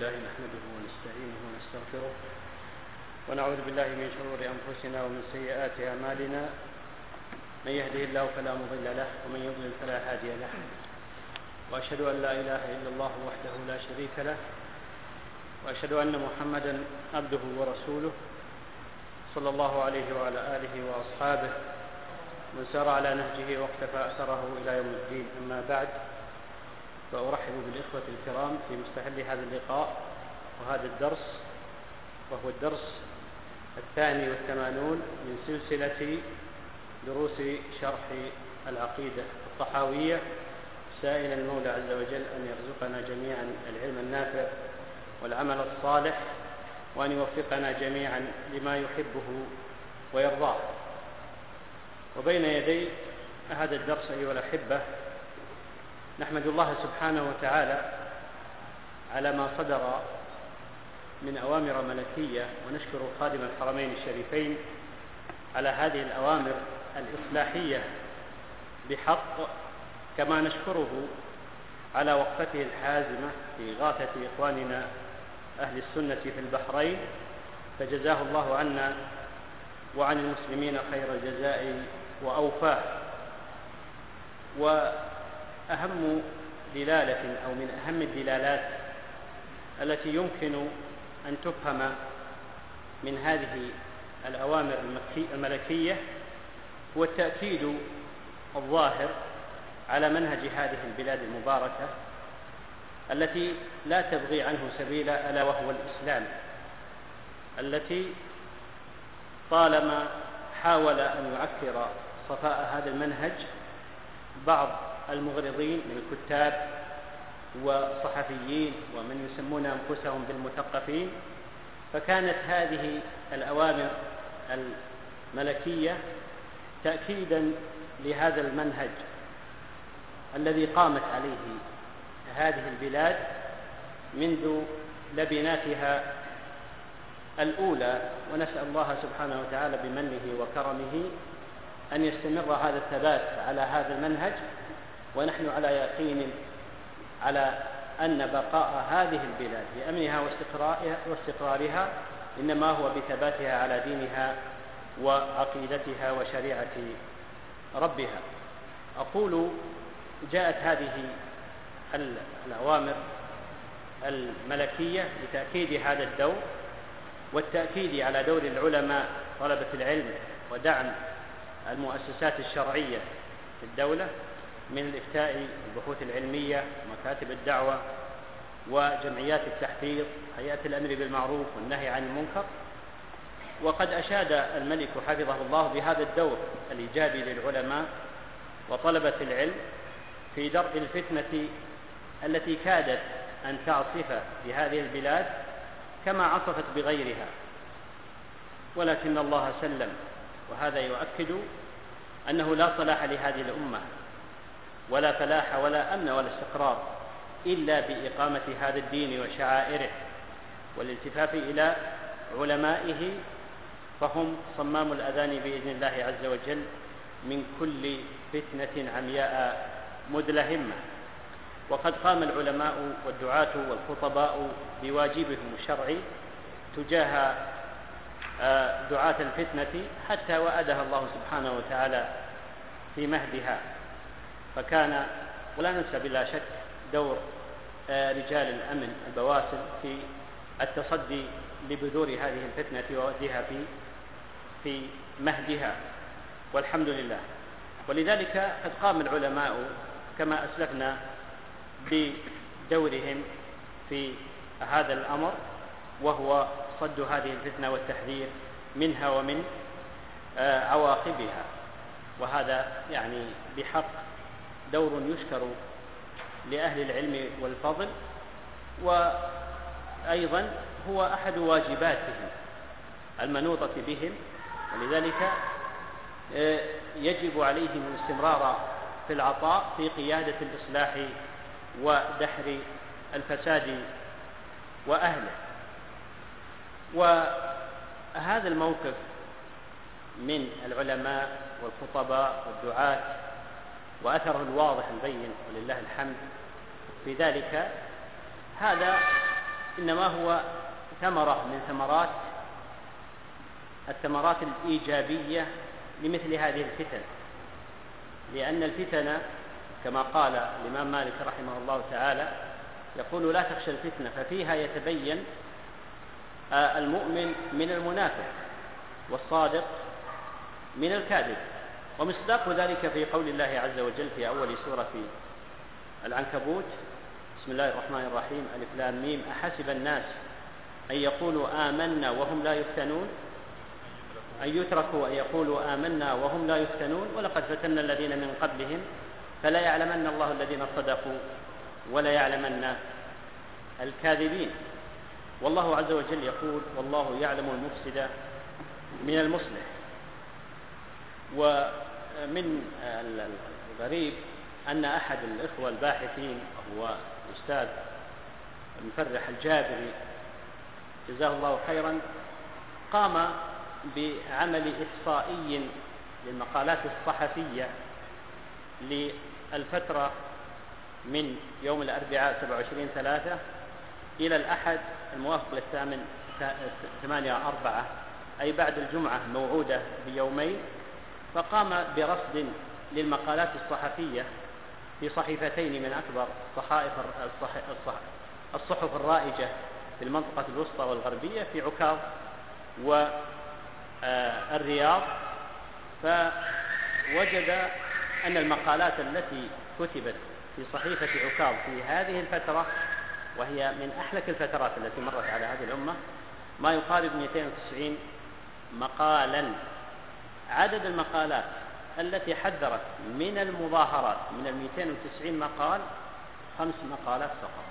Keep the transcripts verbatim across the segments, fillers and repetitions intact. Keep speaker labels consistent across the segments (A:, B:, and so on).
A: لله نحمده ونستعينه ونستغفره ونعوذ بالله من شرور أنفسنا ومن سيئات أعمالنا، من يهده الله فلا مضل له ومن يضلل فلا هادي له، وأشهد أن لا إله إلا الله وحده لا شريك له، وأشهد أن محمدا عبده ورسوله صلى الله عليه وعلى آله وأصحابه من سار على نهجه واقتفى أثره إلى يوم الدين. أما بعد، فأرحب بالإخوة الكرام في مستهل هذا اللقاء وهذا الدرس، وهو الدرس الثاني والثمانون من سلسلة دروس شرح العقيدة الطحاوية، سائلا المولى عز وجل أن يرزقنا جميعا العلم النافع والعمل الصالح، وأن يوفقنا جميعا لما يحبه ويرضاه. وبين يدي هذا الدرس أيها الأحبة نحمد الله سبحانه وتعالى على ما صدر من أوامر ملكية، ونشكر خادم الحرمين الشريفين على هذه الأوامر الإصلاحية بحق، كما نشكره على وقفته الحازمة في إغاثة إخواننا أهل السنة في البحرين، فجزاه الله عنا وعن المسلمين خير الجزاء وأوفاه. وأهم دلالة أو من أهم الدلالات التي يمكن أن تفهم من هذه الأوامر الملكية هو التأكيد الظاهر على منهج هذه البلاد المباركة التي لا تبغي عنه سبيلا، ألا وهو الإسلام، التي طالما حاول أن يعكر صفاء هذا المنهج بعض المغرضين من الكتاب وصحفيين ومن يسمون أنفسهم بالمثقفين، فكانت هذه الأوامر الملكية تأكيدا لهذا المنهج الذي قامت عليه هذه البلاد منذ لبناتها الأولى، ونسأل الله سبحانه وتعالى بمنه وكرمه أن يستمر هذا الثبات على هذا المنهج، ونحن على يقين على أن بقاء هذه البلاد بأمنها واستقرارها إنما هو بثباتها على دينها وعقيدتها وشريعة ربها. أقول جاءت هذه الأوامر الملكية لتأكيد هذا الدور، والتأكيد على دور العلماء طلبة العلم ودعم المؤسسات الشرعية في الدولة من الإفتاء والبحوث العلمية ومكاتب الدعوة وجمعيات التحفيظ، هيئة الأمر بالمعروف والنهي عن المنكر. وقد أشاد الملك حفظه الله بهذا الدور الإيجابي للعلماء وطلبة العلم في درء الفتنة التي كادت أن تعصف بهذه البلاد كما عصفت بغيرها، ولكن الله سلم. وهذا يؤكد أنه لا صلاح لهذه الأمة ولا فلاح ولا أمن ولا استقرار إلا بإقامة هذا الدين وشعائره والالتفاف إلى علمائه، فهم صمام الأذان بإذن الله عز وجل من كل فتنة عمياء مدلهمة. وقد قام العلماء والدعاة والخطباء بواجبهم الشرعي تجاه دعاة الفتنة حتى وأدها الله سبحانه وتعالى في مهدها. فكان، ولا ننسى بلا شك، دور رجال الأمن البواسل في التصدي لبذور هذه الفتنة ووديها في في مهدها، والحمد لله. ولذلك قد قام العلماء كما أسلفنا بدورهم في هذا الأمر، وهو صد هذه الفتنة والتحذير منها ومن عواقبها، وهذا يعني بحق دور يشكر لأهل العلم والفضل، وأيضا هو أحد واجباتهم المنوطة بهم، ولذلك يجب عليهم الاستمرار في العطاء في قيادة الإصلاح ودحر الفساد وأهله. وهذا الموقف من العلماء والخطباء والدعاة وأثره الواضح البين ولله الحمد في ذلك، هذا إنما هو ثمرة من ثمرات الثمرات الإيجابية لمثل هذه الفتن، لأن الفتن كما قال الإمام مالك رحمه الله تعالى يقول: لا تخشى الفتنة ففيها يتبين المؤمن من المنافق والصادق من الكاذب. ومصداق ذلك في قول الله عز وجل في أول سورة في العنكبوت: بسم الله الرحمن الرحيم، ألف لام ميم، أحسب الناس أن يقولوا آمنا وهم لا يفتنون، أن يتركوا أن يقولوا آمنا وهم لا يفتنون، ولقد فتنا الذين من قبلهم فلا يعلمن الله الذين صدقوا ولا يعلمن الكاذبين. والله عز وجل يقول: والله يعلم المفسد من المصلح. ومن الغريب أن أحد الإخوة الباحثين وهو الأستاذ المفرح الجابري جزاه الله خيرا قام بعمل إحصائي للمقالات الصحفية للفترة من يوم الأربعاء سبعة وعشرين ثلاثة إلى الأحد الموافق للثامن ثمانية أربعة، أي بعد الجمعة موعودة بيومين، فقام برصد للمقالات الصحفية في صحيفتين من أكبر صحائف الصحف الرائجة في المنطقة الوسطى والغربية في عكاظ والرياض، فوجد أن المقالات التي كتبت في صحيفة عكاظ في هذه الفترة، وهي من أحلك الفترات التي مرت على هذه الأمة، ما يقارب مئتين وتسعين مقالا. عدد المقالات التي حذرت من المظاهرات من المئتين وتسعين مقال خمس مقالات فقط،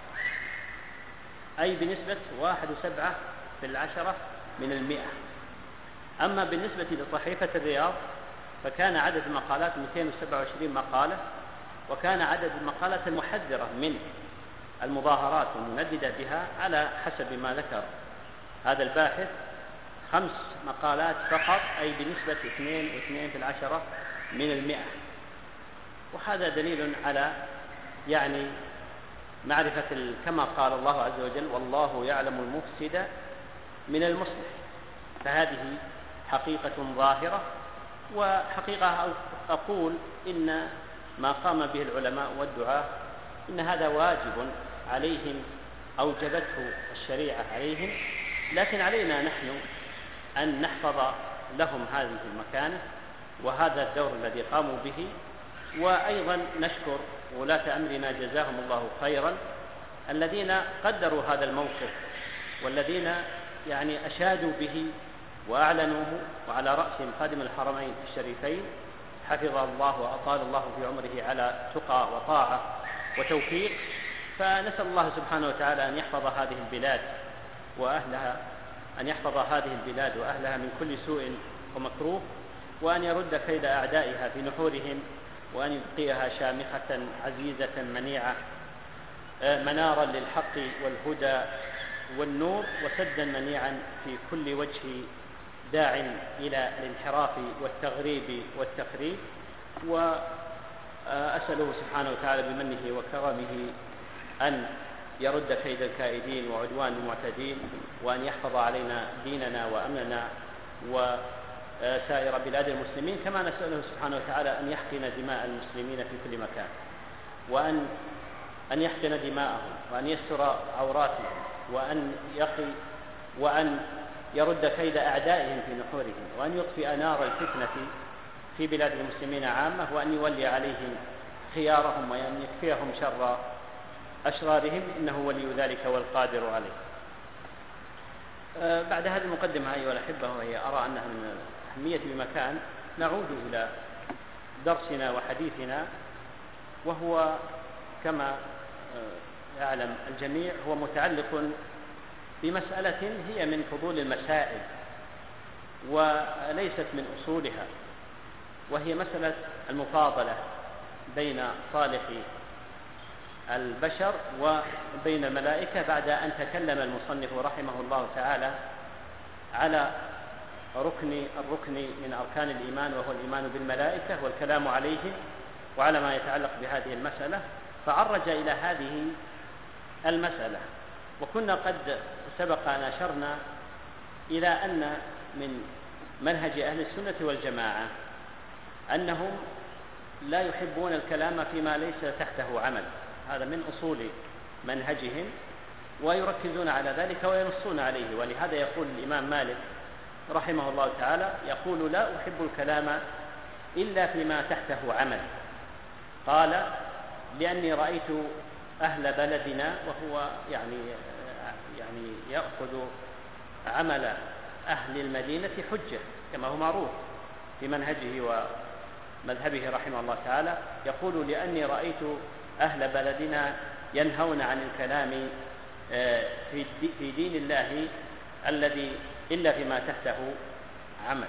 A: أي بنسبة واحد وسبعة في العشرة من المئة. أما بالنسبة لصحيفة الرياض فكان عدد المقالات مئتين وسبعة وعشرين مقالة، وكان عدد المقالات المحذرة من المظاهرات المنددة بها على حسب ما ذكر هذا الباحث خمس مقالات فقط، أي بنسبة اثنين واثنين في العشرة من المئة. وهذا دليل على يعني معرفة كما قال الله عز وجل: والله يعلم المفسد من المصلح. فهذه حقيقة ظاهرة، وحقيقة أقول إن ما قام به العلماء والدعاة إن هذا واجب عليهم أوجبته الشريعة عليهم، لكن علينا نحن أن نحفظ لهم هذه المكانة وهذا الدور الذي قاموا به. وأيضا نشكر ولاة أمرنا جزاهم الله خيرا الذين قدروا هذا الموقف والذين يعني أشادوا به وأعلنوه، وعلى رأسهم خادم الحرمين الشريفين حفظه الله وأطال الله في عمره على تقى وطاعة وتوفيق. فنسأل الله سبحانه وتعالى أن يحفظ هذه البلاد وأهلها، أن يحفظ هذه البلاد وأهلها من كل سوء ومكروه، وأن يرد كيد أعدائها في نحورهم، وأن يبقيها شامخة عزيزة منيعة منارا للحق والهدى والنور، وسدا منيعا في كل وجه داع إلى الانحراف والتغريب والتخريب. وأسأله سبحانه وتعالى بمنه وكرمه أن يرد كيد الكائدين وعدوان المعتدين، وأن يحفظ علينا ديننا وأمننا وسائر بلاد المسلمين، كما نسأله سبحانه وتعالى أن يحقن دماء المسلمين في كل مكان، وأن أن يحقن دماءهم، وأن يستر عوراتهم، وأن يقي وأن يرد كيد أعدائهم في نحورهم، وأن يطفئ نار الفتنة في بلاد المسلمين عامة، وأن يولي عليهم خيارهم، وأن يكفيهم شر أشرارهم، إنه ولي ذلك والقادر عليه. أه بعد هذه المقدمة أيها الأحبة، وهي أرى أنها من الأهمية بمكان، نعود إلى درسنا وحديثنا، وهو كما يعلم الجميع هو متعلق بمسألة هي من فضول المسائل وليست من أصولها، وهي مسألة المفاضلة بين صالح البشر وبين الملائكة، بعد أن تكلم المصنف رحمه الله تعالى على ركن الركن من أركان الإيمان، وهو الإيمان بالملائكة والكلام عليه وعلى ما يتعلق بهذه المسألة، فعرج إلى هذه المسألة وكنا قد سبق أن أشرنا إلى أن من منهج أهل السنة والجماعة أنهم لا يحبون الكلام فيما ليس تحته عمل، هذا من أصول منهجهم، ويركزون على ذلك وينصون عليه. ولهذا يقول الإمام مالك رحمه الله تعالى يقول: لا أحب الكلام إلا فيما تحته عمل. قال: لأني رأيت أهل بلدنا، وهو يعني يعني يأخذ عمل أهل المدينة حجة كما هو معروف في منهجه ومذهبه رحمه الله تعالى. يقول: لأني رأيت أهل بلدنا ينهون عن الكلام في دين الله الذي إلا فيما تحته عمل.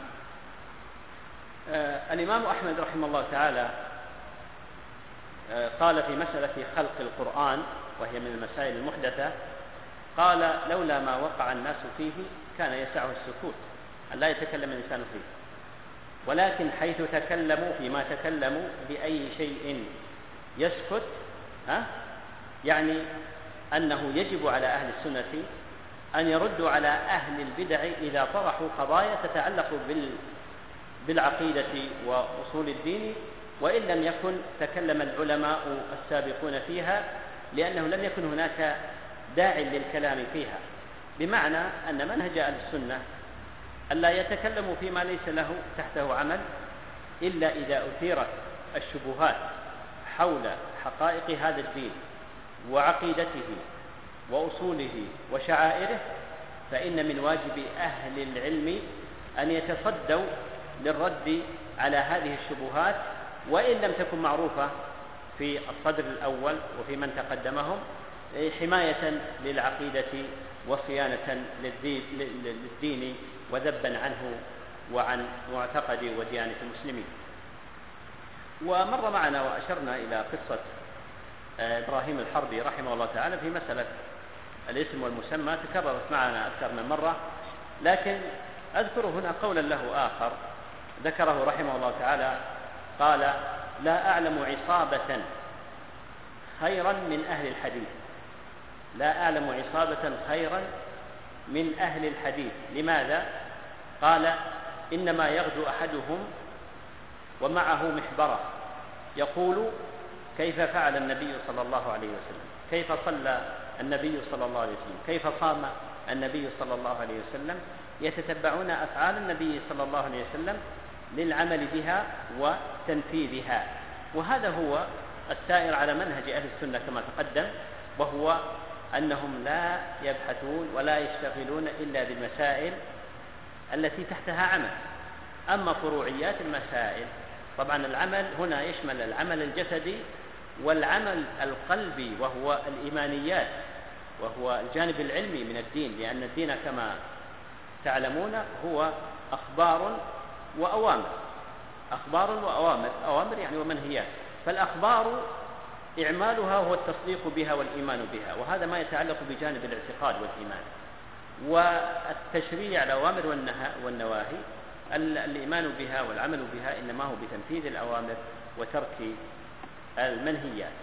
A: الإمام أحمد رحمه الله تعالى قال في مسألة خلق القرآن، وهي من المسائل المحدثة، قال: لولا ما وقع الناس فيه كان يسعه السكوت، أن لا يتكلم الإنسان فيه، ولكن حيث تكلموا فيما تكلموا بأي شيء يسكت، ها؟ يعني أنه يجب على أهل السنة أن يردوا على أهل البدع إذا طرحوا قضايا تتعلق بالعقيدة وأصول الدين، وإن لم يكن تكلم العلماء السابقون فيها، لأنه لم يكن هناك داع للكلام فيها. بمعنى أن منهج أهل السنة ألا يتكلموا فيما ليس له تحته عمل إلا إذا أثيرت الشبهات حول حقائق هذا الدين وعقيدته وأصوله وشعائره، فإن من واجب أهل العلم أن يتصدوا للرد على هذه الشبهات، وإن لم تكن معروفة في الصدر الأول وفي من تقدمهم، حماية للعقيدة وصيانة للدين وذبا عنه وعن معتقد وديانة المسلمين. ومر معنا وأشرنا إلى قصة إبراهيم الحربي رحمه الله تعالى في مسألة الاسم والمسمى، تكررت معنا أكثر من مرة، لكن أذكر هنا قولا له آخر ذكره رحمه الله تعالى، قال: لا أعلم عصابة خيرا من أهل الحديث، لا أعلم عصابة خيرا من أهل الحديث. لماذا؟ قال: إنما يغدو أحدهم ومعه محبرة يقول: كيف فعل النبي صلى الله عليه وسلم، كيف صلى النبي صلى الله عليه وسلم، كيف صام النبي صلى الله عليه وسلم، يتتبعون أفعال النبي صلى الله عليه وسلم للعمل بها وتنفيذها. وهذا هو السائر على منهج أهل السنة كما تقدم، وهو أنهم لا يبحثون ولا يشتغلون إلا بالمسائل التي تحتها عمل. أما فروعيات المسائل، طبعا العمل هنا يشمل العمل الجسدي والعمل القلبي، وهو الإيمانيات، وهو الجانب العلمي من الدين، لأن الدين كما تعلمون هو أخبار وأوامر، أخبار وأوامر، أوامر يعني ومنهيات. فالأخبار إعمالها هو التصديق بها والإيمان بها، وهذا ما يتعلق بجانب الاعتقاد والإيمان. والتشريع الأوامر والنواهي الإيمان بها والعمل بها إنما هو بتنفيذ الأوامر وترك المنهيات.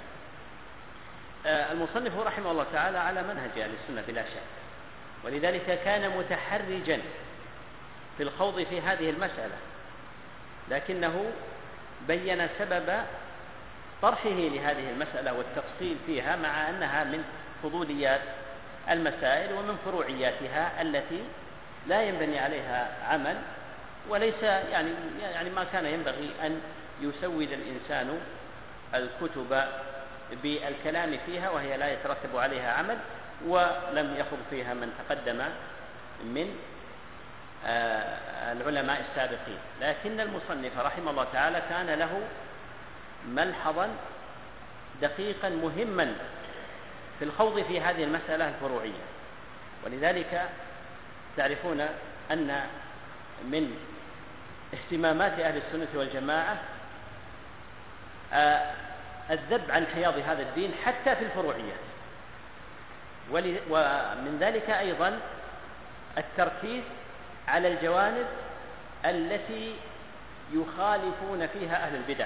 A: المصنف رحمه الله تعالى على منهج أهل السنة بلا شك، ولذلك كان متحرجا في الخوض في هذه المسألة، لكنه بين سبب طرحه لهذه المسألة والتفصيل فيها، مع أنها من فضوليات المسائل ومن فروعياتها التي لا ينبني عليها عمل، وليس يعني يعني ما كان ينبغي أن يسود الإنسان الكتب بالكلام فيها وهي لا يترتب عليها عمل، ولم يخض فيها من تقدم من العلماء السابقين. لكن المصنف رحمه الله تعالى كان له ملحظا دقيقا مهما في الخوض في هذه المسألة الفروعية. ولذلك تعرفون أن من اهتمامات أهل السنة والجماعة الذب عن حياض هذا الدين حتى في الفروعيات، ومن ذلك أيضا التركيز على الجوانب التي يخالفون فيها أهل البدع،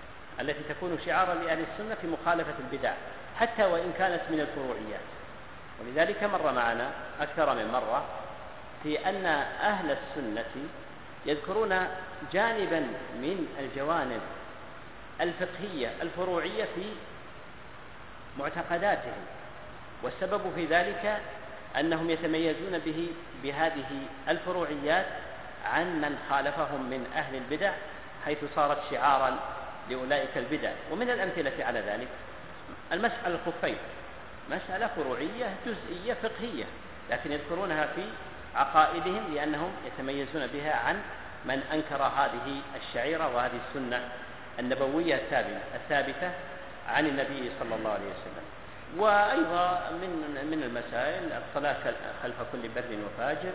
A: التي تكون شعارا لأهل السنة في مخالفة البدع حتى وإن كانت من الفروعيات. ولذلك مر معنا أكثر من مرة في أن أهل السنة يذكرون جانبا من الجوانب الفقهية الفروعية في معتقداتهم، والسبب في ذلك أنهم يتميزون به بهذه الفروعيات عن من خالفهم من أهل البدع، حيث صارت شعارا لأولئك البدع. ومن الأمثلة على ذلك المسألة الخفين، مسألة فروعية جزئية فقهية، لكن يذكرونها في عقائدهم لأنهم يتميزون بها عن من أنكر هذه الشعيرة وهذه السنة النبوية الثابتة عن النبي صلى الله عليه وسلم. وأيضا من من المسائل الصلاة خلف كل بر وفاجر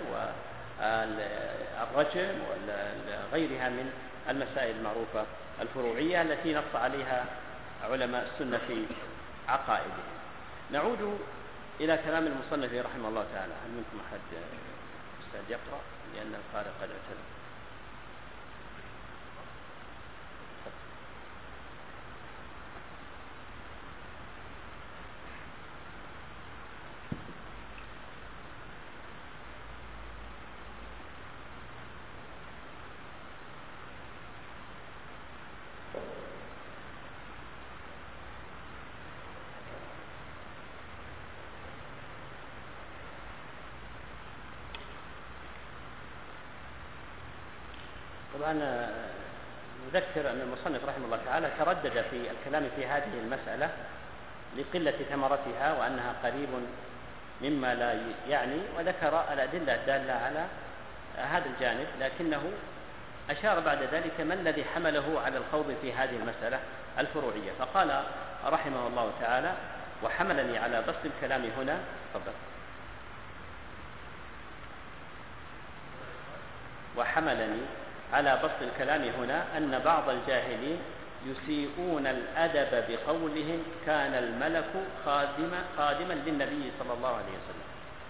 A: والرجم وغيرها من المسائل المعروفة الفروعية التي نص عليها علماء السنة في عقائدهم. نعود إلى كلام المصنف رحمه الله تعالى. هل منكم أحد أستاذ يقرأ؟ لأن القارئ قد اعتذر. طبعا نذكر أن المصنف رحمه الله تعالى تردد في الكلام في هذه المسألة لقلة ثمرتها وأنها قريب مما لا يعني، وذكر الأدلة الدالة على هذا الجانب، لكنه أشار بعد ذلك ما الذي حمله على الخوض في هذه المسألة الفروعية، فقال رحمه الله تعالى: وحملني على بسط الكلام هنا. تفضل. وحملني على بسط الكلام هنا أن بعض الجاهلين يسيئون الأدب بقولهم كان الملك خادما, خادما للنبي صلى الله عليه وسلم.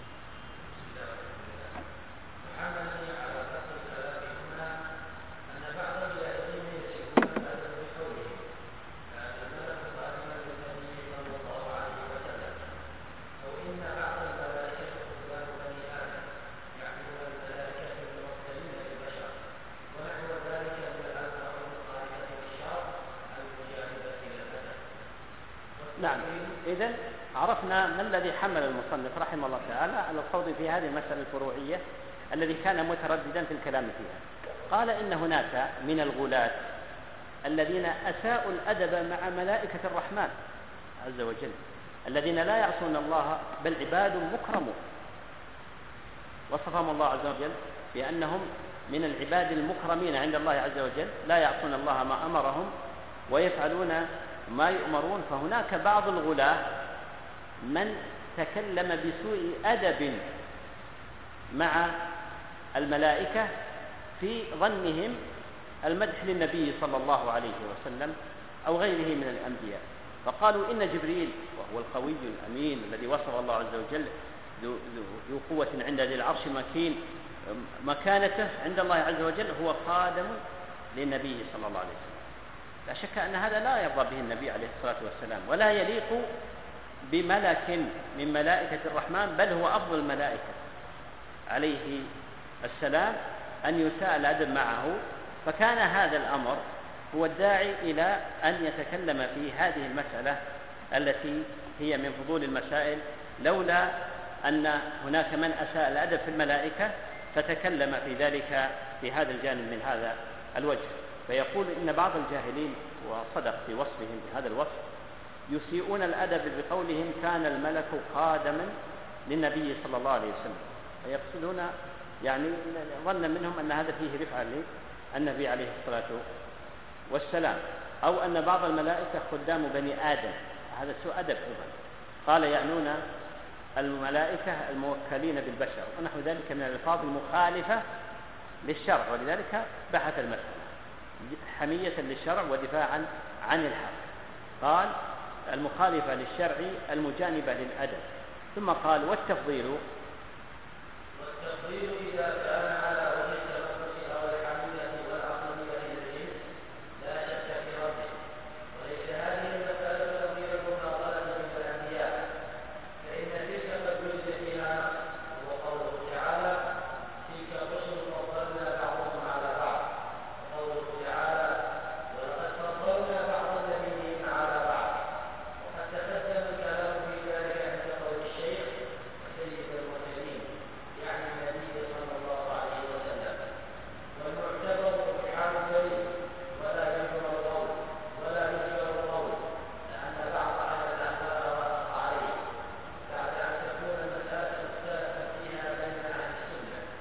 B: وحملني على بسط الكلام هنا أن بعض الجاهلين يسيئون الأدب بقولهم كان الملك خادما للنبي صلى الله عليه وسلم، أو إن بعض الملائكة خدام بني آدم يعملون الملائكة المرسلين للبشر ونحو ذلك من الألفاظ المخالفة للشرع المجانبة للأدب.
A: نعم، إذن عرفنا ما الذي حمل المصنف رحمه الله تعالى على الخوض في هذه المسألة الفروعية الذي كان مترددا في الكلام فيها. قال إن هناك من الغلاة الذين أساءوا الأدب مع ملائكة الرحمن عز وجل الذين لا يعصون الله بل عباد مكرمون، وصفهم الله عز وجل بأنهم من العباد المكرمين عند الله عز وجل، لا يعصون الله ما أمرهم ويفعلون ما يؤمرون. فهناك بعض الغلاة من تكلم بسوء أدب مع الملائكة في ظنهم المدح للنبي صلى الله عليه وسلم أو غيره من الأنبياء، فقالوا إن جبريل وهو القوي الأمين الذي وصف الله عز وجل ذو قوة عند ذي العرش مكين مكانته عند الله عز وجل هو خادم للنبي صلى الله عليه وسلم. لا شك أن هذا لا يرضى به النبي عليه الصلاة والسلام ولا يليق بملك من ملائكة الرحمن، بل هو أفضل الملائكة عليه السلام أن يساء الأدب معه. فكان هذا الأمر هو الداعي إلى أن يتكلم في هذه المسألة التي هي من فضول المسائل، لولا أن هناك من أساء الأدب في الملائكة فتكلم في ذلك في هذا الجانب من هذا الوجه. فيقول إن بعض الجاهلين، وصدق في وصفهم بهذا الوصف، يسيئون الأدب بقولهم كان الملك خادما للنبي صلى الله عليه وسلم، فيقصدون يعني ظن منهم أن هذا فيه رفعة للنبي عليه الصلاة والسلام، أو أن بعض الملائكة خدام بني آدم، هذا سوء أدب أيضا. قال يعنون الملائكة الموكلين بالبشر ونحو ذلك من الألفاظ المخالفة للشرع، ولذلك بحث المسألة حمية للشرع ودفاعا عن الحق. قال المخالفة للشرع المجانبة للأدب، ثم قال والتفضيل
B: والتفضيل إذا كان على وجه التنقص أو الحمية والعقلية للجنس لا شك في رده، وليس هذه المسألة تفضيل المناظرة بين الأنبياء، فإن تلك قد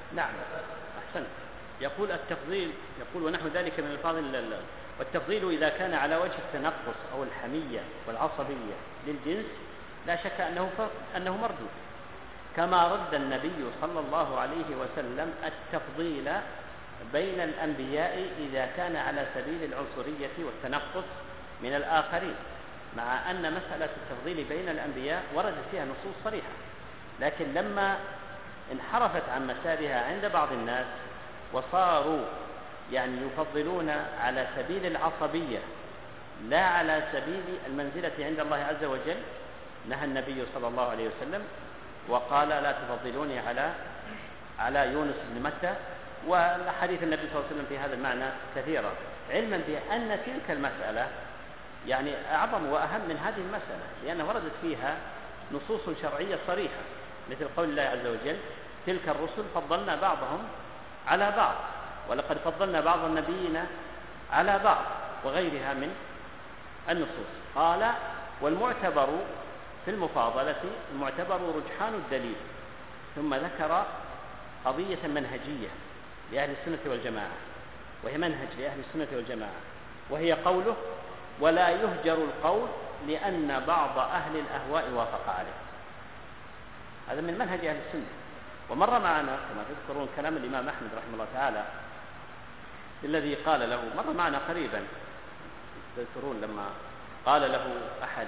A: نعم أحسنت. يقول التفضيل، يقول ونحو ذلك من الفاظ ال- والتفضيل إذا كان على وجه التنقص أو الحمية والعصبية للجنس لا شك أنه ف- أنه مردود، كما رد النبي صلى الله عليه وسلم التفضيل بين الأنبياء إذا كان على سبيل العنصرية والتنقص من الآخرين، مع أن مسألة التفضيل بين الأنبياء وردت فيها نصوص صريحة، لكن لما انحرفت عن مسارها عند بعض الناس وصاروا يعني يفضلون على سبيل العصبية لا على سبيل المنزلة عند الله عز وجل، نهى النبي صلى الله عليه وسلم وقال لا تفضلوني على على يونس بن متى، والحديث النبي صلى الله عليه وسلم في هذا المعنى كثيرا، علما بأن تلك المسألة يعني أعظم وأهم من هذه المسألة، لأن وردت فيها نصوص شرعية صريحة مثل قول الله عز وجل تلك الرسل فضلنا بعضهم على بعض ولقد فضلنا بعض النبيين على بعض وغيرها من النصوص. قال والمعتبر في المفاضلة المعتبر رجحان الدليل، ثم ذكر قضية منهجية لأهل السنة والجماعة، وهي منهج لأهل السنة والجماعة، وهي قوله ولا يهجر القول لأن بعض أهل الأهواء وافق عليه. هذا من منهج أهل السنة. ومر معنا كما تذكرون كلام الإمام أحمد رحمه الله تعالى الذي قال له، مر معنا قريبا تذكرون لما قال له أحد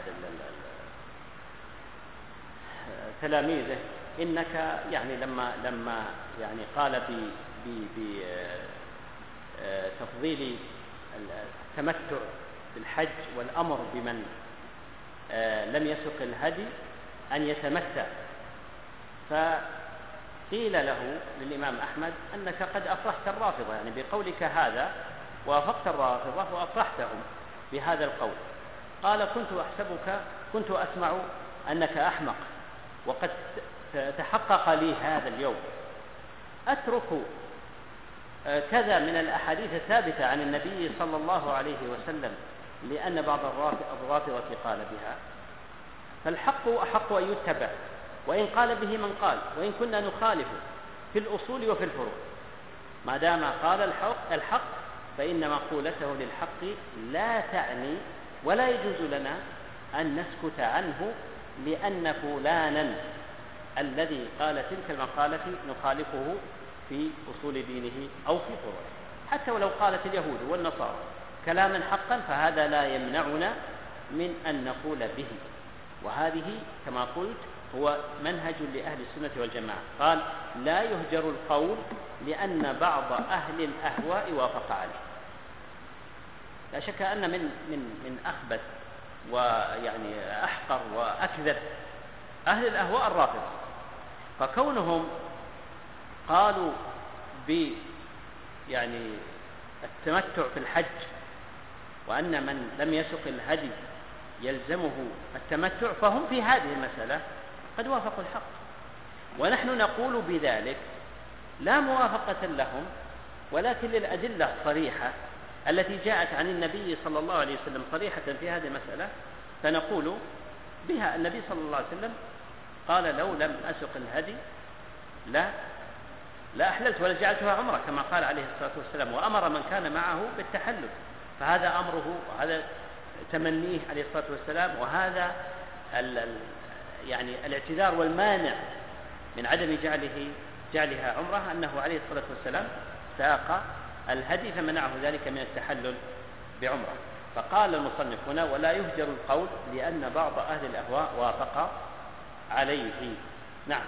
A: تلاميذه إنك يعني لما لما يعني قال بتفضيل التمتع بالحج والأمر بمن لم يسق الهدي أن يتمتع، فقيل له للإمام أحمد أنك قد أفرحت الرافضة، يعني بقولك هذا وافقت الرافضة وأفرحتهم بهذا القول. قال كنت أحسبك كنت أسمع أنك أحمق، وقد تحقق لي هذا اليوم، أترك كذا من الأحاديث الثابتة عن النبي صلى الله عليه وسلم لأن بعض الرافضة قال بها، فالحق أحق أن يتبع وإن قال به من قال، وإن كنا نخالفه في الأصول وفي الفروع، ما دام قال الحق, الحق فإن مقولته للحق لا تعني ولا يجوز لنا أن نسكت عنه لأن فلانا الذي قال تلك المقالة نخالفه في أصول دينه أو في فروعه، حتى ولو قالت اليهود والنصارى كلاما حقا فهذا لا يمنعنا من أن نقول به. وهذه كما قلت هو منهج لأهل السنة والجماعة، قال لا يهجر القول لأن بعض أهل الأهواء وافق عليه. لا شك أن من من من أخبث ويعني أحقر وأكذب أهل الأهواء الرافضة، فكونهم قالوا ب يعني التمتع في الحج وأن من لم يسق الهدي يلزمه التمتع، فهم في هذه المسألة قد وافقوا الحق، ونحن نقول بذلك لا موافقة لهم ولكن للأدلة الصريحة التي جاءت عن النبي صلى الله عليه وسلم صريحة في هذه المسألة، فنقول بها. النبي صلى الله عليه وسلم قال لو لم أسق الهدي لا لا أحللت ولا جعلتها عمرة كما قال عليه الصلاة والسلام، وأمر من كان معه بالتحلل، فهذا أمره وهذا تمنيه عليه الصلاة والسلام، وهذا ال يعني الاعتذار والمانع من عدم جعله جعلها عمرة أنه عليه الصلاة والسلام ساق الهدي فمنعه ذلك من التحلل بعمرة. فقال المصنف هنا ولا يهجر القول لأن بعض أهل الأهواء وافق عليه. نعم.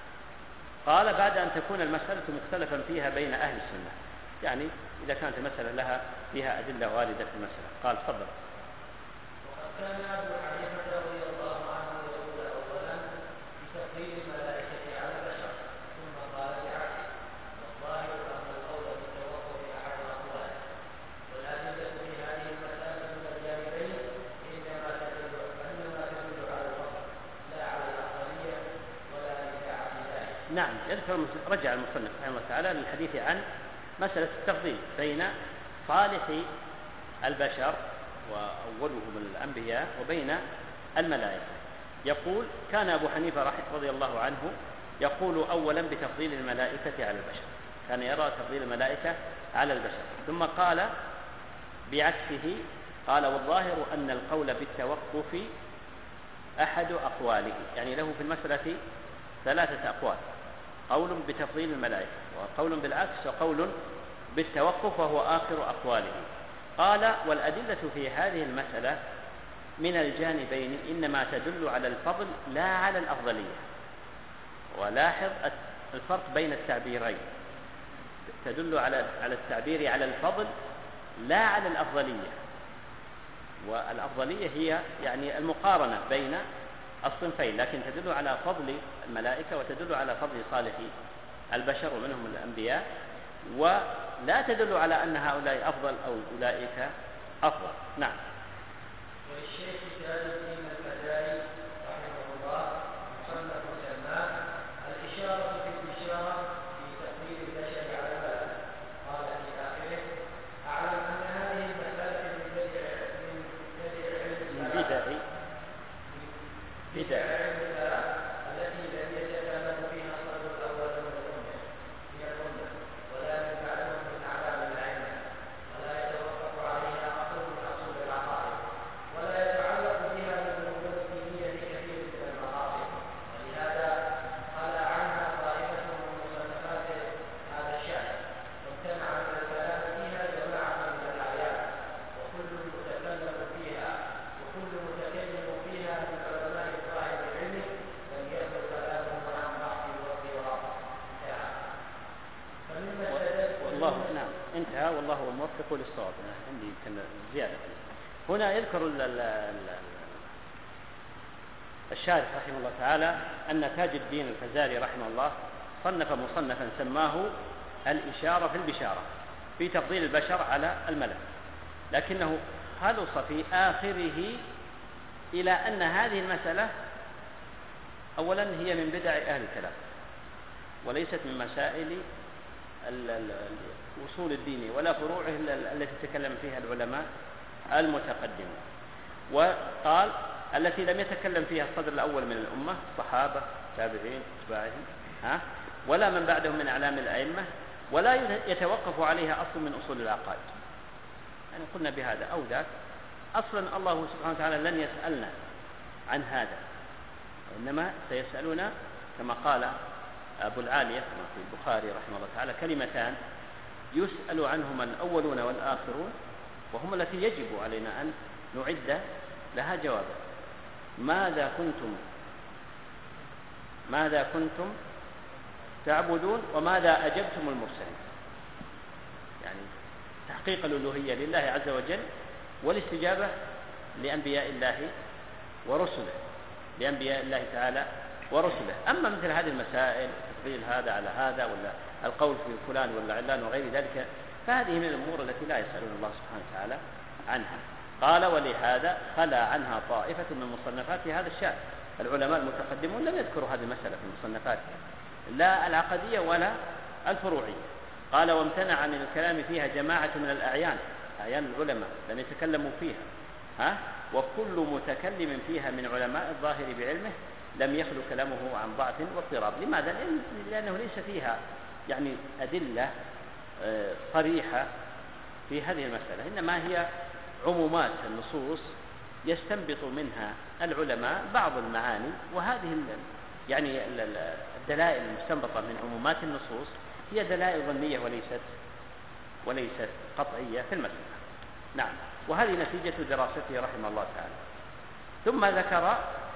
A: قال بعد أن تكون المسألة مختلفا فيها بين أهل السنة، يعني إذا كانت المسألة لها فيها أدلة واردة في المسألة. قال تفضل.
B: وقد كان أبو حنيفة رضي الله عنه يقول أولا بتقليل الملائكة على البشر، ثم قال بعكسه، والظاهر أن القول بالتوقف أحد أقواله، والأدلة في هذه المسألة من الجانبين إنما تدل إنما تدل على الفضل لا على الأفضلية ولا لسعة ذلك.
A: نعم. يذكر رجع المصنف رحمه الله تعالى للحديث عن مسألة التفضيل بين صالح البشر وأولهم الأنبياء وبين الملائكة. يقول كان أبو حنيفة رضي الله عنه يقول أولا بتفضيل الملائكة على البشر، كان يرى تفضيل الملائكة على البشر، ثم قال بعكسه، قال والظاهر أن القول بالتوقف أحد أقواله، يعني له في المسألة ثلاثة أقوال: قول بتفضيل الملائكة، وقول بالعكس، وقول بالتوقف وهو آخر أقواله. قال والأدلة في هذه المسألة من الجانبين إنما تدل على الفضل لا على الأفضلية. ولاحظ الفرق بين التعبيرين، تدل على على التعبير على الفضل لا على الأفضلية، والأفضلية هي يعني المقارنة بين الصنفين، لكن تدل على فضل الملائكة وتدل على فضل صالح البشر ومنهم الأنبياء، ولا تدل على أن هؤلاء أفضل أو أولئك أفضل. نعم.
B: وللشيخ تاج الدين الفزاري رحمه الله مصنف سماه الإشارة في الإشارة في تفضيل البشر على الملائكة. قال في آخره: أعلم أن هذه المسألة من بدع من بدع علم الكلام بدع علم الكلام التي لم يتكلم فيها الصدر الأول من الأمة من الأمة ولا من بعدهم من أعلام الأئمة، ولا يتوقف عليها أصل من أصول العقائد، ولا يتعلق بها من الأمور الدينية كثير من المقاصد، ولهذا خلى عنها طائفة من مصنفات هذا الشأن، وامتنع من الكلام فيها جماعة من الأعيان، وكل متكلم فيها وكل متكلم فيها من علماء الظاهر العلمي لم يخرج كلامه عن بحث الوقت وراء. انتهى. فمما استدل
A: والله نعم انتهى، والله هو الموفق للصواب. عندي يمكن زيادة هنا. يذكر ال ال ال الشارح رحمه الله تعالى أن تاج الدين الفزاري رحمه الله صنف مصنفا سماه الإشارة في البشارة في تفضيل البشر على الملك، لكنه خلص في آخره إلى أن هذه المسألة أولا هي من بدع أهل الكلام، وليست من مسائل الوصول الديني ولا فروعه التي تكلم فيها العلماء المتقدمون. وقال التي لم يتكلم فيها الصدر الأول من الأمة، صحابة، تابعين، اتباعهم، ها، ولا من بعدهم من أعلام الأئمة، ولا يتوقف عليها أصل من أصول العقائد. يعني قلنا بهذا أو ذاك، أصلا الله سبحانه وتعالى لن يسألنا عن هذا، وإنما سيسألنا كما قال أبو العالية كما في البخاري رحمه الله تعالى: كلمتان يسأل عنهما الأولون والآخرون وهم التي يجب علينا أن نعد لها جوابا: ماذا كنتم ماذا كنتم تعبدون وماذا أجبتم المرسلين. يعني تحقيق الألوهية لله عز وجل، والاستجابة لأنبياء الله ورسله لأنبياء الله تعالى ورسله. أما مثل هذه المسائل، تفضيل هذا على هذا، ولا القول في فلان ولا علان وغير ذلك، فهذه من الأمور التي لا يسألون الله سبحانه وتعالى عنها. قال: ولهذا خلى عنها طائفة من مصنفات هذا الشأن. العلماء المتقدمون لم يذكروا هذه المسألة في المصنفات، لا العقدية ولا الفروعية. قال: وامتنع من الكلام فيها جماعة من الأعيان، أعيان العلماء لم يتكلموا فيها، ها؟ وكل متكلم فيها من علماء الظاهر بعلمه لم يخلو كلامه عن ضعف واضطراب. لماذا؟ لأنه ليس فيها يعني أدلة صريحة في هذه المسألة، إنما هي عمومات النصوص يستنبط منها العلماء بعض المعاني، وهذه يعني الدلائل المستنبطة من عمومات النصوص هي دلائل ظنية وليست وليست قطعية في المسألة. نعم. وهذه نتيجة دراسته رحمه الله تعالى. ثم ذكر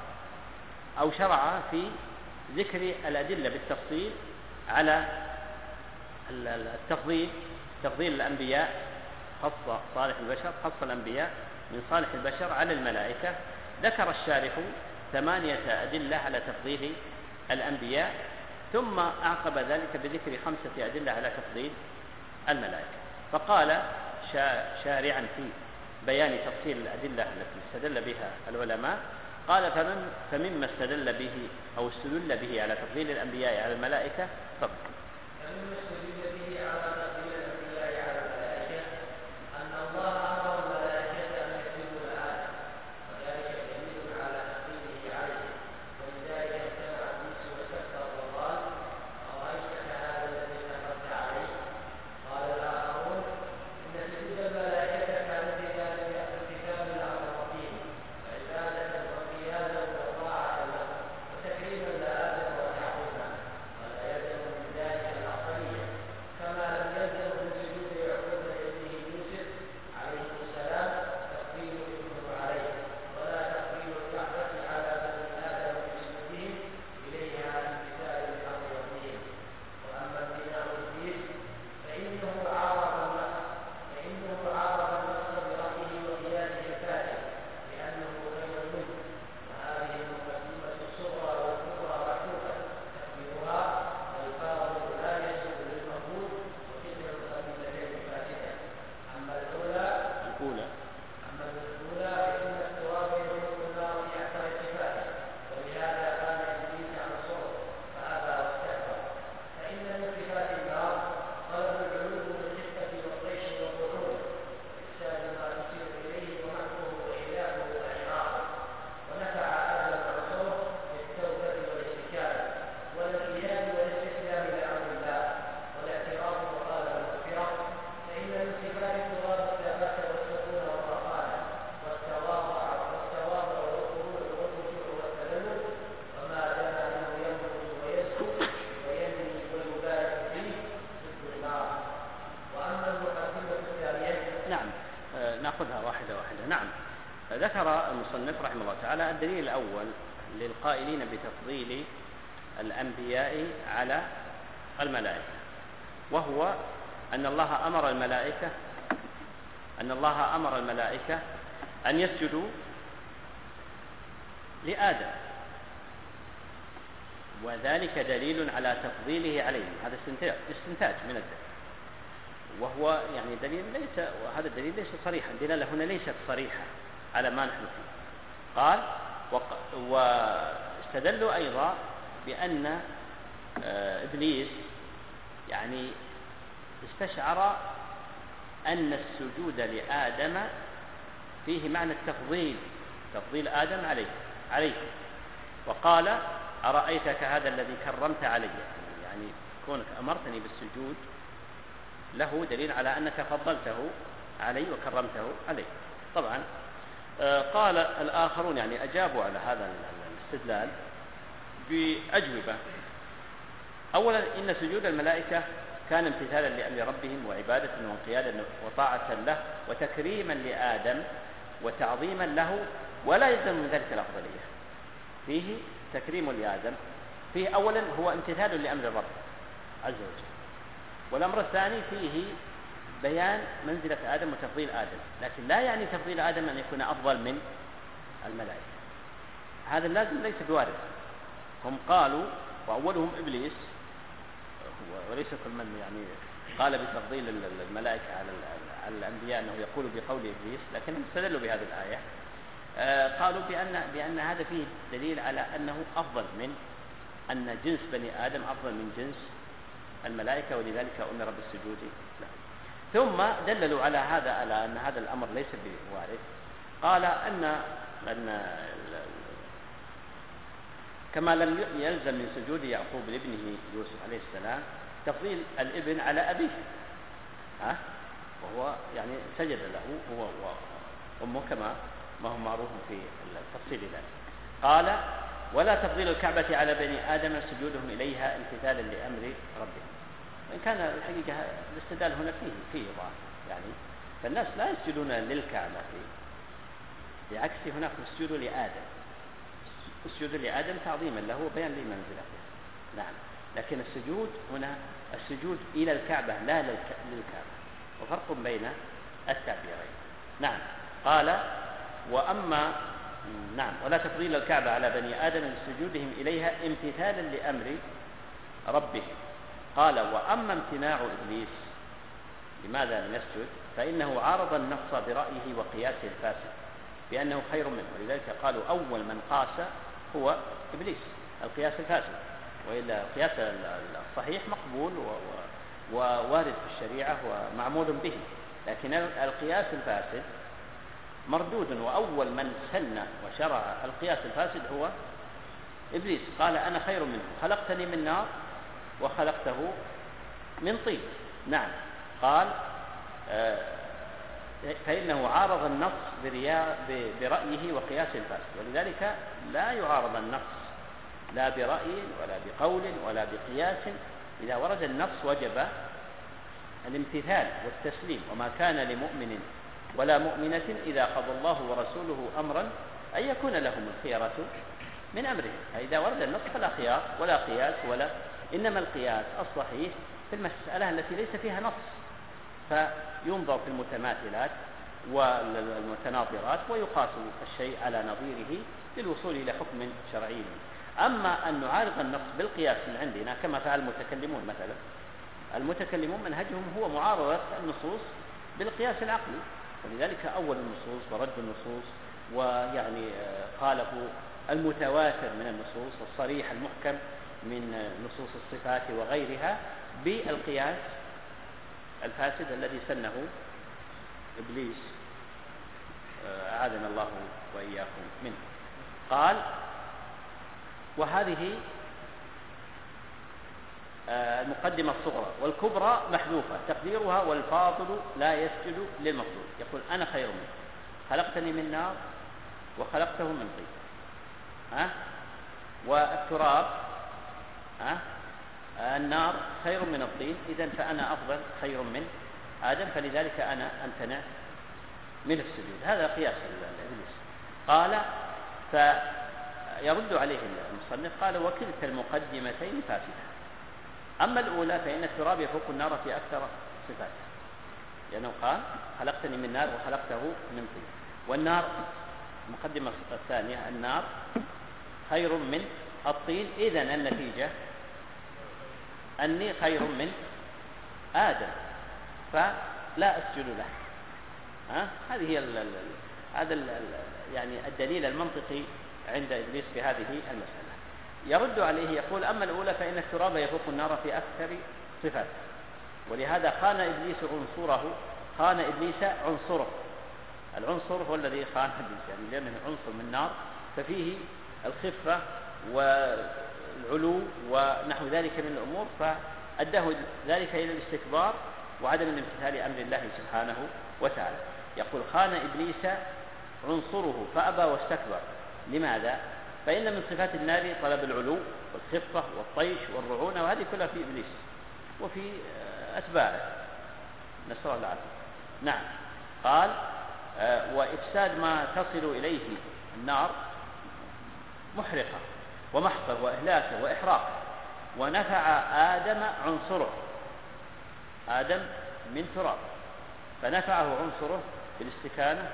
A: أو شرع في ذكر الأدلة بالتفصيل على التفضيل، تفضيل الأنبياء، خص صالح البشر، خص الأنبياء من صالح البشر على الملائكة. ذكر الشارح ثمانية أدلة على تفضيل الأنبياء، ثم أعقب ذلك بذكر خمسة أدلة على تفضيل الملائكة. فقال شارعا في بيان تفصيل الأدلة التي استدل بها العلماء، قال: فمن فمما استدل به أو استدل به على تفضيل الأنبياء على الملائكة فضل.
B: فمما استدل به على تفضيل الأنبياء على الملائكة أن الله أمر الملائكة أن يسجدوا لآدم، وذلك دليل على تفضيله عليه، ولذلك امتنع إبليس واستكبر وقال:
A: الأولى.
B: أما الأولى فإن التراب يملك النار في أكثر صفاته، ولهذا كان إبليس عن الصور فأبى واستكبر. فإن من صفات النار طلب العلو بالخفة والطيش والظهور، إفساد ما تصير إليه ومكره وإيلافه وإحراقه. ونفع آدم العصور بالتوبة والاستكانة والانقياد والاستسلام لأمر الله والاعتراف وطلب المغفرة. فإن من صفات التراب الثبات والسكون والرخاء والتواضع والتواضع والخضوع والخشوع والتذلل، وما دام أنه ينبت ويسكت وينمي ويبارك فيه ضد النار. وأما المقدمة الثانية.
A: نعم، آه نأخذها واحدة واحدة. نعم، ذكر المصنف رحمه الله تعالى الدليل الأول للقائلين بتفضيل الأنبياء على الملائكة، وهو أن الله أمر الملائكة أن الله أمر الملائكة أن يسجدوا لآدم، وذلك دليل على تفضيله عليهم. هذا استنتاج من الدليل، وهو يعني دليل ليس وهذا الدليل ليس صريحا، الدلالة هنا ليست صريحة على ما نحن فيه. قال واستدلوا أيضا بأن إبليس يعني استشعر أن السجود لآدم فيه معنى التفضيل، تفضيل آدم عليه عليكم، وقال أرأيتك هذا الذي كرمت علي، يعني كونك أمرتني بالسجود له دليل على أنك فضلته علي وكرمته عليه. طبعا قال الآخرون يعني أجابوا على هذا الاستدلال بأجوبة. أولا، إن سجود الملائكة كان امتثالا لأمر ربهم وعبادة وانقيادا وطاعة له وتكريما لآدم وتعظيما له، ولا يلزم من ذلك الأفضلية. فيه تكريم لآدم، فيه أولا هو امتثال لأمر الرب عز وجل، والأمر الثاني فيه بيان منزلة آدم وتفضيل آدم، لكن لا يعني تفضيل آدم أن يكون أفضل من الملائكة، هذا اللازم ليس بوارد. هم قالوا، وأولهم إبليس، وليس كل من يعني قال بتفضيل الملائكة على الأنبياء أنه يقول بقول إبليس، لكنهم استدلوا بهذه الآية. قالوا بأن بأن هذا فيه دليل على أنه أفضل من أن جنس بني آدم أفضل من جنس الملائكة، ولذلك أمر بالسجود له. ثم دللوا على هذا على أن هذا الأمر ليس بوارد. قال أن أن كما لم يلزم من سجود يعقوب لابنه يوسف عليه السلام تفضيل الابن على أبيه، ها وهو يعني سجد له هو وأمه كما ما هو معروف في التفصيل ذلك. قال ولا تفضيل الكعبة على بني آدم سجودهم إليها امتثالا لأمر ربهم. وإن كان الحقيقة الاستدلال هنا فيه فيه ضعف، يعني فالناس لا يسجدون للكعبة، بعكس هناك يسجد لآدم، السجود لآدم تعظيما له وبيان لمنزلته. نعم، لكن السجود هنا السجود إلى الكعبة لا للكعبة، وفرق بين التعبيرين. نعم، قال وأما نعم ولا تفضيل الكعبة على بني آدم لسجودهم إليها امتثالا لأمر ربهم. قال وأما امتناع إبليس لماذا لم يسجد فإنه عارض النص برأيه وقياسه الفاسد بأنه خير منه، ولذلك قالوا أول من قاس هو إبليس القياس الفاسد، وإلا القياس الصحيح مقبول ووارد في الشريعة ومعمول به، لكن القياس الفاسد مردود، وأول من سن وشرع القياس الفاسد هو إبليس. قال أنا خير منه، خلقتني من نار وخلقته من طين. نعم، قال آه فإنه عارض النص برأيه وقياس الفاسد، ولذلك لا يعارض النص لا برأي ولا بقول ولا بقياس. إذا ورد النص وجب الامتثال والتسليم، وما كان لمؤمن ولا مؤمنة إذا قضى الله ورسوله أمرا أن يكون لهم الخيرة من أمرهم. فإذا ورد النص فلا خيار ولا قياس ولا، إنما القياس الصحيح في المسألة التي ليس فيها نص، فينظر في المتماثلات والمتناظرات ويقاس الشيء على نظيره للوصول إلى حكم شرعي. أما أن نعارض النص بالقياس من عندنا كما فعل المتكلمون مثلا، المتكلمون منهجهم هو معارضة النصوص بالقياس العقلي، ولذلك أول النصوص ورد النصوص ويعني خالفوا المتواتر من النصوص الصريح المحكم من نصوص الصفات وغيرها بالقياس الفاسد الذي سنه إبليس أعاذنا الله وإياكم منه. قال: وهذه المقدمة الصغرى، والكبرى محذوفة تقديرها: والفاضل لا يسجد للمفضول. يقول: أنا خير منه، خلقتني من نار وخلقته من طين، ها؟ والتراب، ها؟ النار خير من الطين، إذن فأنا أفضل خير من آدم، فلذلك أنا أمتنع من السجود. هذا قياس الإبليس. قال: فيرد عليه المصنف قال: وكلتا المقدمتين فاسدة. أما الأولى فإن التراب يفوق النار في أكثر صفاته، لأنه قال: خلقتني من نار وخلقته من طين. والنار المقدمة الثانية: النار خير من الطين، إذن النتيجة أني خير من آدم فلا أسجد له. ها؟ هذه هي ال ال هذا ال يعني الدليل المنطقي عند إبليس في هذه المسألة. يرد عليه يقول: أما الأولى فإن التراب يفوق النار في أكثر صفاته، ولهذا خان إبليس عنصره، خان إبليس عنصره. العنصر هو الذي خان إبليس، يعني لأنه عنصر من نار ففيه الخفة والعلو ونحو ذلك من الأمور، فأداه ذلك إلى الاستكبار وعدم الامتثال أمر الله سبحانه وتعالى. يقول: خان إبليس عنصره فأبى واستكبر. لماذا؟ فإن من صفات النار طلب العلو والخفة والطيش والرعونة، وهذه كلها في إبليس وفي أتباعه، نسأل الله العافية. نعم. قال: وإفساد ما تصل إليه النار محرقة ومحقة وإهلاكه وإحراقه. ونفع آدم عنصره، آدم من تراب، فنفعه عنصره بالاستكانة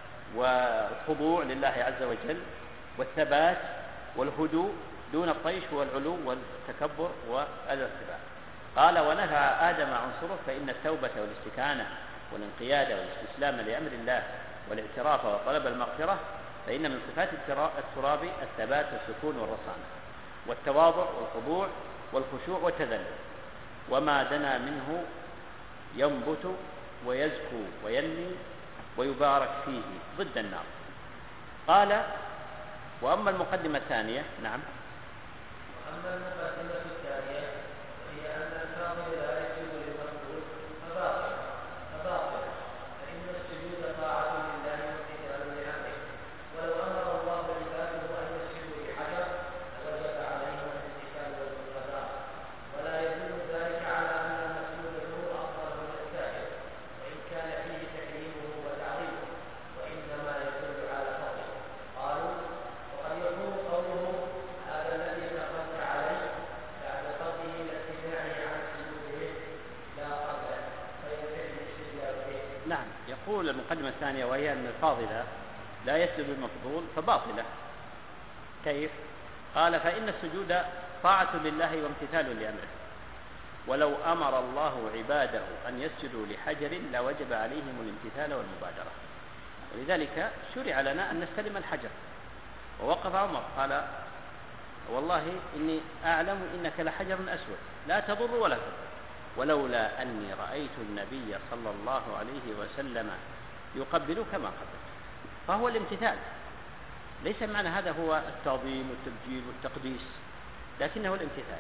A: والخضوع لله عز وجل والثبات والهدوء دون الطيش والعلو والتكبر والارتفاع. قال: ونفع آدم عنصره فإن التوبة والاستكانة والانقياد والاستسلام لأمر الله والاعتراف وطلب المغفرة، فإن من صفات التراب الثبات والسكون والرصانة والتواضع والخضوع والخشوع والتذلل، وما دنا منه ينبت ويزكو وينمي ويبارك فيه ضد النار. قال: وأما المقدمة الثانية. نعم.
B: وأما المقدمة الثانية وهي أن الفاضل لا يسجد للمفضول فباطل فباطل فإن السجود طاعة لله وامتثال لأمره، ولو أمر الله عباده أن يسجدوا لحجر لوجب عليهم الامتثال والمقتدى، ولا يدل ذلك على أن المسجود له أفضل من السائر وإن كان فيه تكريمه وتعظيمه، وإنما يدل على فضله. قالوا: وقد يكون قوله هذا الذي تقدمت عليه بعد فضله لامتناعه عن السجود به لا قبله فينتهي الاستدلال به.
A: نعم. يقول المقدمة الثانية وهي أن الفاضلة لا يسجد المفضول فباطلة. كيف؟ قال: فإن السجود طاعة لله وامتثال لأمره، ولو أمر الله عباده أن يسجدوا لحجر لوجب عليهم الامتثال والمبادرة، ولذلك شرع لنا أن نستلم الحجر. ووقف عمر قال: والله إني أعلم إنك لحجر أسود لا تضر ولا تضر، ولولا أني رأيت النبي صلى الله عليه وسلم يقبلك ما قبلت. فهو الامتثال، ليس معنى هذا هو التعظيم والتبجيل والتقديس، لكنه الامتثال.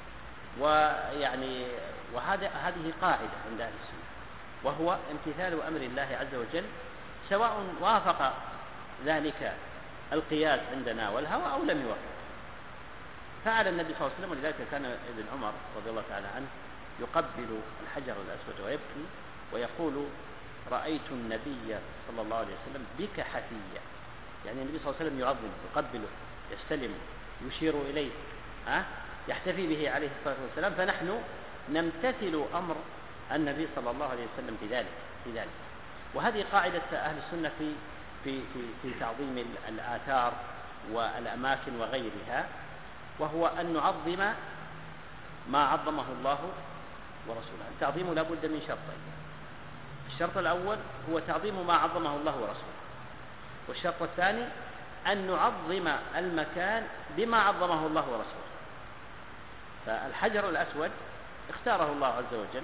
A: ويعني وهذا هذه قاعدة عند أهل السنة، وهو امتثال أمر الله عز وجل سواء وافق ذلك القياس عندنا والهوى أو لم يوافق. فعل النبي صلى الله عليه وسلم، ولذلك كان ابن عمر رضي الله تعالى عنه يقبل الحجر الأسود ويبكي ويقول: رأيت النبي صلى الله عليه وسلم بك حفيا، يعني النبي صلى الله عليه وسلم يعظم، يقبله، يستلم، يشير إليه، أه؟ يحتفي به عليه الصلاة والسلام. فنحن نمتثل أمر النبي صلى الله عليه وسلم بذلك في ذلك. وهذه قاعدة أهل السنة في في في, في تعظيم الآثار والأماكن وغيرها، وهو أن نعظم ما عظمه الله ورسوله. التعظيم لا بد من شرطين: الشرط الأول هو تعظيم ما عظمه الله ورسوله، والشرط الثاني أن نعظم المكان بما عظمه الله ورسوله. فالحجر الأسود اختاره الله عز وجل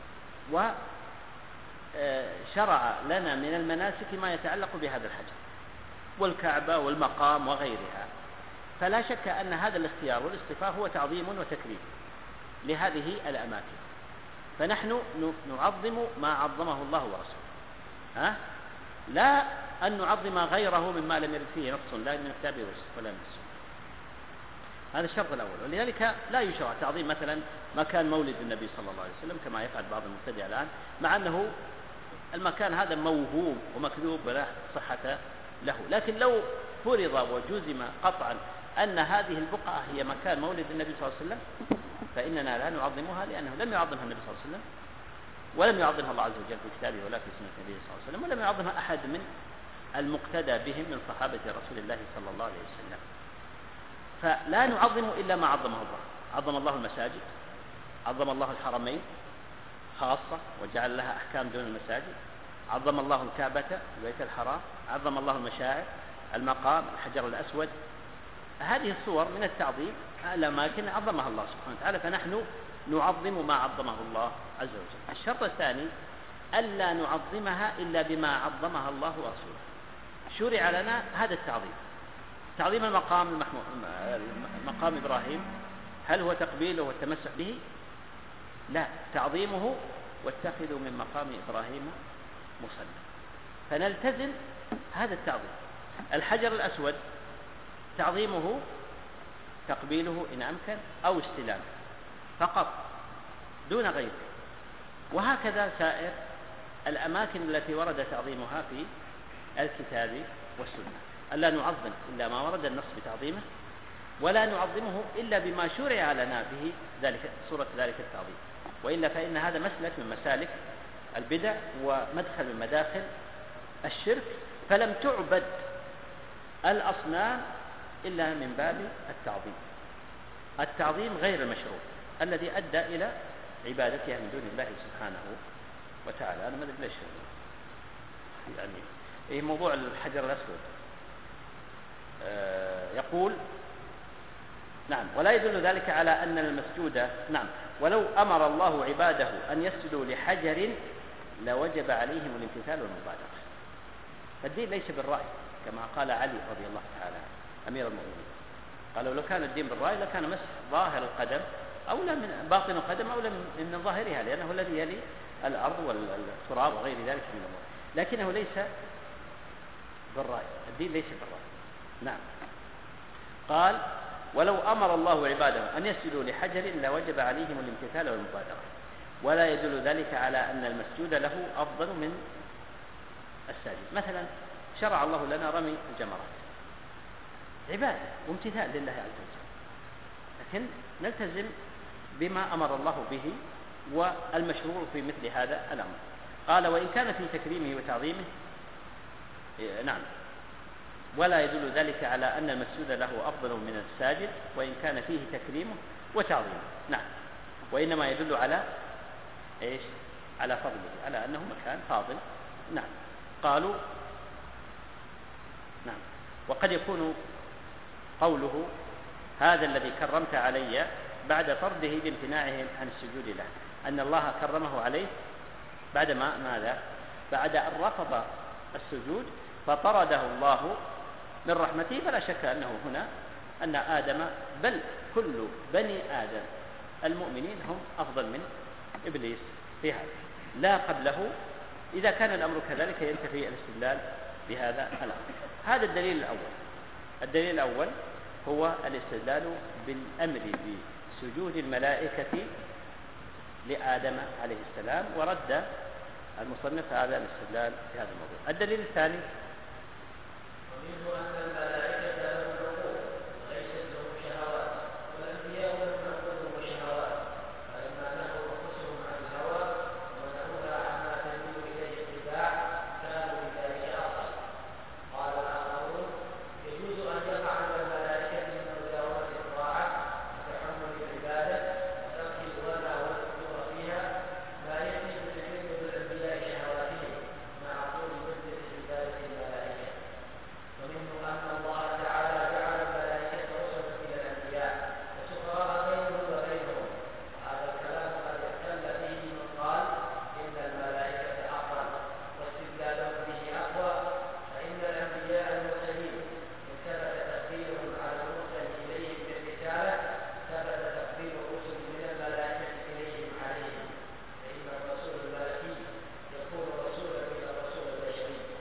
A: وشرع لنا من المناسك ما يتعلق بهذا الحجر، والكعبة والمقام وغيرها. فلا شك أن هذا الاختيار والاصطفاء هو تعظيم وتكريم لهذه الأماكن، فنحن نعظم ما عظمه الله ورسوله، ها؟ لا أن نعظم غيره مما لم يرد فيه نص لا من الكتاب ولا من السنة. هذا الشرط الأول. ولذلك لا يشرع تعظيم مثلا مكان مولد النبي صلى الله عليه وسلم كما يفعل بعض المبتدعين الآن، مع أنه المكان هذا موهوم ومكذوب ولا صحة له. لكن لو فرض وجزم قطعا أن هذه البقعة هي مكان مولد النبي صلى الله عليه وسلم فإننا لا نعظمها، لأنه لم يعظمها النبي صلى الله عليه وسلم، ولم يعظمها الله عز وجل في كتابه ولا في سنة النبي صلى الله عليه وسلم، ولم يعظمها أحد من المقتدى بهم من صحابة رسول الله صلى الله عليه وسلم. فلا نعظم إلا ما عظمه الله. عظم الله المساجد، عظم الله الحرمين خاصة وجعل لها أحكام دون المساجد، عظم الله الكعبة البيت الحرام، عظم الله المشاعر، المقام، الحجر الأسود. هذه الصور من التعظيم الأماكن عظمها الله سبحانه وتعالى، فنحن نعظم ما عظمه الله عز وجل. الشرط الثاني ألا نعظمها إلا بما عظمها الله ورسوله. شرع لنا هذا التعظيم. تعظيم المقام المحمو... مقام إبراهيم هل هو تقبيله والتمسح به؟ لا، تعظيمه واتخذوا من مقام إبراهيم مصلى، فنلتزم هذا التعظيم. الحجر الأسود تعظيمه تقبيله إن أمكن أو استلامه فقط دون غيره. وهكذا سائر الأماكن التي ورد تعظيمها في الكتاب والسنة. ألا نعظم إلا ما ورد النص بتعظيمه، ولا نعظمه إلا بما شرع لنا به ذلك صورة ذلك التعظيم، وإلا فإن هذا مسلك من مسالك البدع ومدخل من مداخل الشرك، فلم تعبد الأصنام إلا من باب التعظيم. التعظيم غير المشروع الذي أدى إلى عبادتها من دون الله سبحانه وتعالى. أنا ما أدري ليش يعني إيه موضوع الحجر الأسود. آه يقول نعم ولا يدل ذلك على أن المسجود نعم ولو أمر الله عباده أن يسجدوا لحجر لوجب عليهم الامتثال والمبادرة. فالدين ليس بالرأي كما قال علي رضي الله تعالى أمير المؤمنين، قالوا لو كان الدين بالرأي لكان مسح ظاهر القدم أولى من باطن القدم أولى من ظاهرها، لأنه الذي يلي الأرض والتراب وغير ذلك من الأمور، لكنه ليس بالرأي. الدين ليس بالرأي. نعم. قال ولو أمر الله عباده أن يسجدوا لحجر لوجب عليهم الامتثال والمبادرة، ولا يدل ذلك على أن المسجود له أفضل من الساجد. مثلا شرع الله لنا رمي الجمرات عبادة وامتثال لله عز وجل، لكن نلتزم بما أمر الله به والمشروع في مثل هذا الأمر. قال وإن كان في تكريمه وتعظيمه نعم ولا يدل ذلك على أن المسجود له أفضل من الساجد وإن كان فيه تكريمه وتعظيمه. نعم، وإنما يدل على إيش؟ على فضله، على أنه مكان فاضل. نعم. قالوا نعم وقد يكون قوله هذا الذي كرمت علي بعد طرده بامتناعه عن السجود له، أن الله كرمه عليه بعد ما ماذا؟ بعد أن رفض السجود فطرده الله من رحمته. فلا شك أنه هنا أن آدم بل كل بني آدم المؤمنين هم أفضل من إبليس في هذا، لا قبله. إذا كان الأمر كذلك ينتفي الاستدلال بهذا الأمر. هذا الدليل الأول. الدليل الأول هو الاستدلال بالأمر بسجود الملائكة لآدم عليه السلام، ورد المصنف هذا الاستدلال في هذا الموضوع. الدليل الثاني
B: ومنه أن الملائكة لهم عقول وليست لهم شهوات، والأنبياء لهم عقول وشهوات، فإما نهوا أنفسهم عن الهوى ونهوها عما تميل إليه الاتباع كانوا بذلك أصلا. قال الآخرون يجوز أن يقع على الملائكة من مداومة الطاعة وتحمل العبادة وترك الولاء والفجور فيها ما يحدث العلم بالأنبياء شهواتهم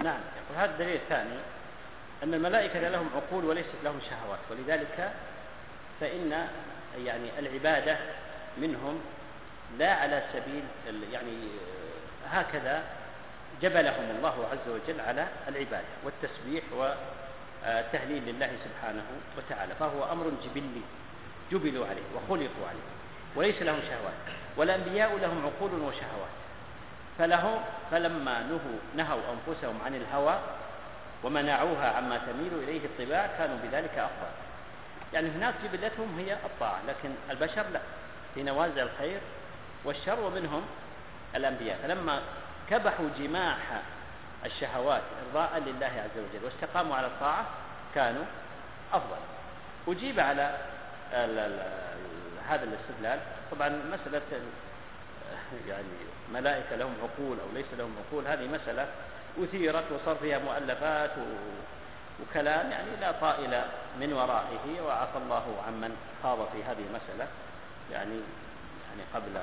A: نعم. يقول هذا الدليل الثاني أن الملائكة لهم عقول وليست لهم شهوات، ولذلك فإن يعني العبادة منهم لا على سبيل يعني هكذا جبلهم الله عز وجل على العبادة والتسبيح والتهليل لله سبحانه وتعالى، فهو أمر جبلي جبلوا عليه وخلقوا عليه وليس لهم شهوات. والأنبياء لهم عقول وشهوات، فلهم فلما نهوا نهوا أنفسهم عن الهوى ومنعوها عما تميل إليه الطباع كانوا بذلك أفضل. يعني هناك جبلتهم هي الطاعة، لكن البشر لا، في نوازع الخير والشر، ومنهم الأنبياء. فلما كبحوا جماح الشهوات إرضاء لله عز وجل واستقاموا على الطاعة كانوا أفضل. أجيب على ال ال هذا الاستدلال. طبعا مسألة يعني ملائكة لهم عقول أو ليس لهم عقول، هذه مسألة أثيرت وصار فيها مؤلفات وكلام يعني لا طائل من ورائه، وعفى الله عمن خاض في هذه المسألة يعني يعني قبل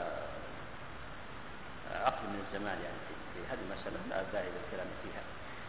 A: عقد من الزمان يعني في هذه المسألة لا داعي للكلام فيها.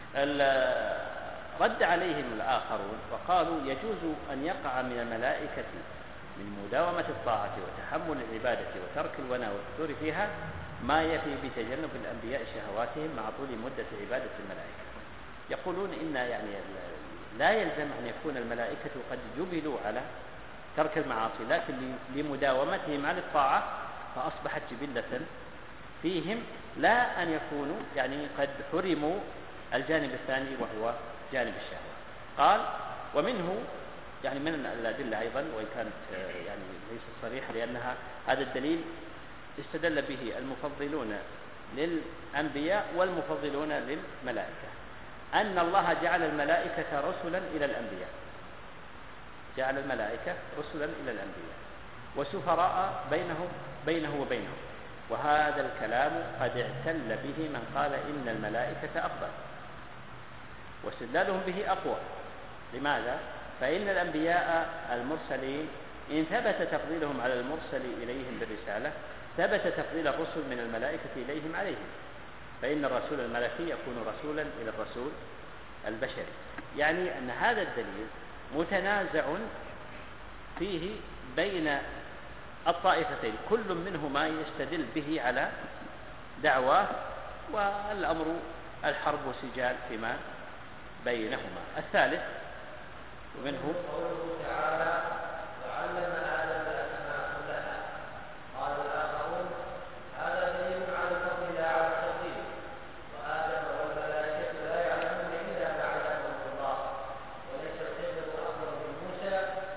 A: رد عليهم الآخرون وقالوا يجوز أن يقع من الملائكة من مداومة الطاعة وتحمل العبادة وترك الونا والفتور فيها ما يفي بتجنب الأنبياء شهواتهم مع طول مدة عبادة الملائكة. يقولون إن يعني لا يلزم أن يكون الملائكة قد جبلوا على ترك المعاصي، لكن لمداومتهم على الطاعة فأصبحت جبلة فيهم، لا أن يكونوا يعني قد حرموا الجانب الثاني وهو جانب الشهوة. قال ومنه يعني من الأدلة أيضا، وإن كانت يعني ليست صريحة لأنها هذا الدليل استدل به المفضلون للأنبياء والمفضلون للملائكة، أن الله جعل الملائكة رسلا إلى الأنبياء، جعل الملائكة رسلا إلى الأنبياء وسفراء بينهم بينه وبينهم. وهذا الكلام قد اعتل به من قال إن الملائكة أفضل، واستدلالهم به أقوى. لماذا؟ فإن الأنبياء المرسلين إن ثبت تفضيلهم على المرسل إليهم بالرسالة ثبت تفضيل الرسل من الملائكة إليهم عليهم، فإن الرسول الملكي يكون رسولا إلى الرسول البشري. يعني أن هذا الدليل متنازع فيه بين الطائفتين، كل منهما يستدل به على دعواه، والأمر الحرب وسجال فيما بينهما. الثالث ومنه
B: قوله تعالى وعلم آدم الأسماء كلها. قال الآخرون هذا دليل على الفضل لا على التفضيل، وآدم والملائكة لا يعلمون إلا ما علمهم الله، وليس الخضر أفضل من موسى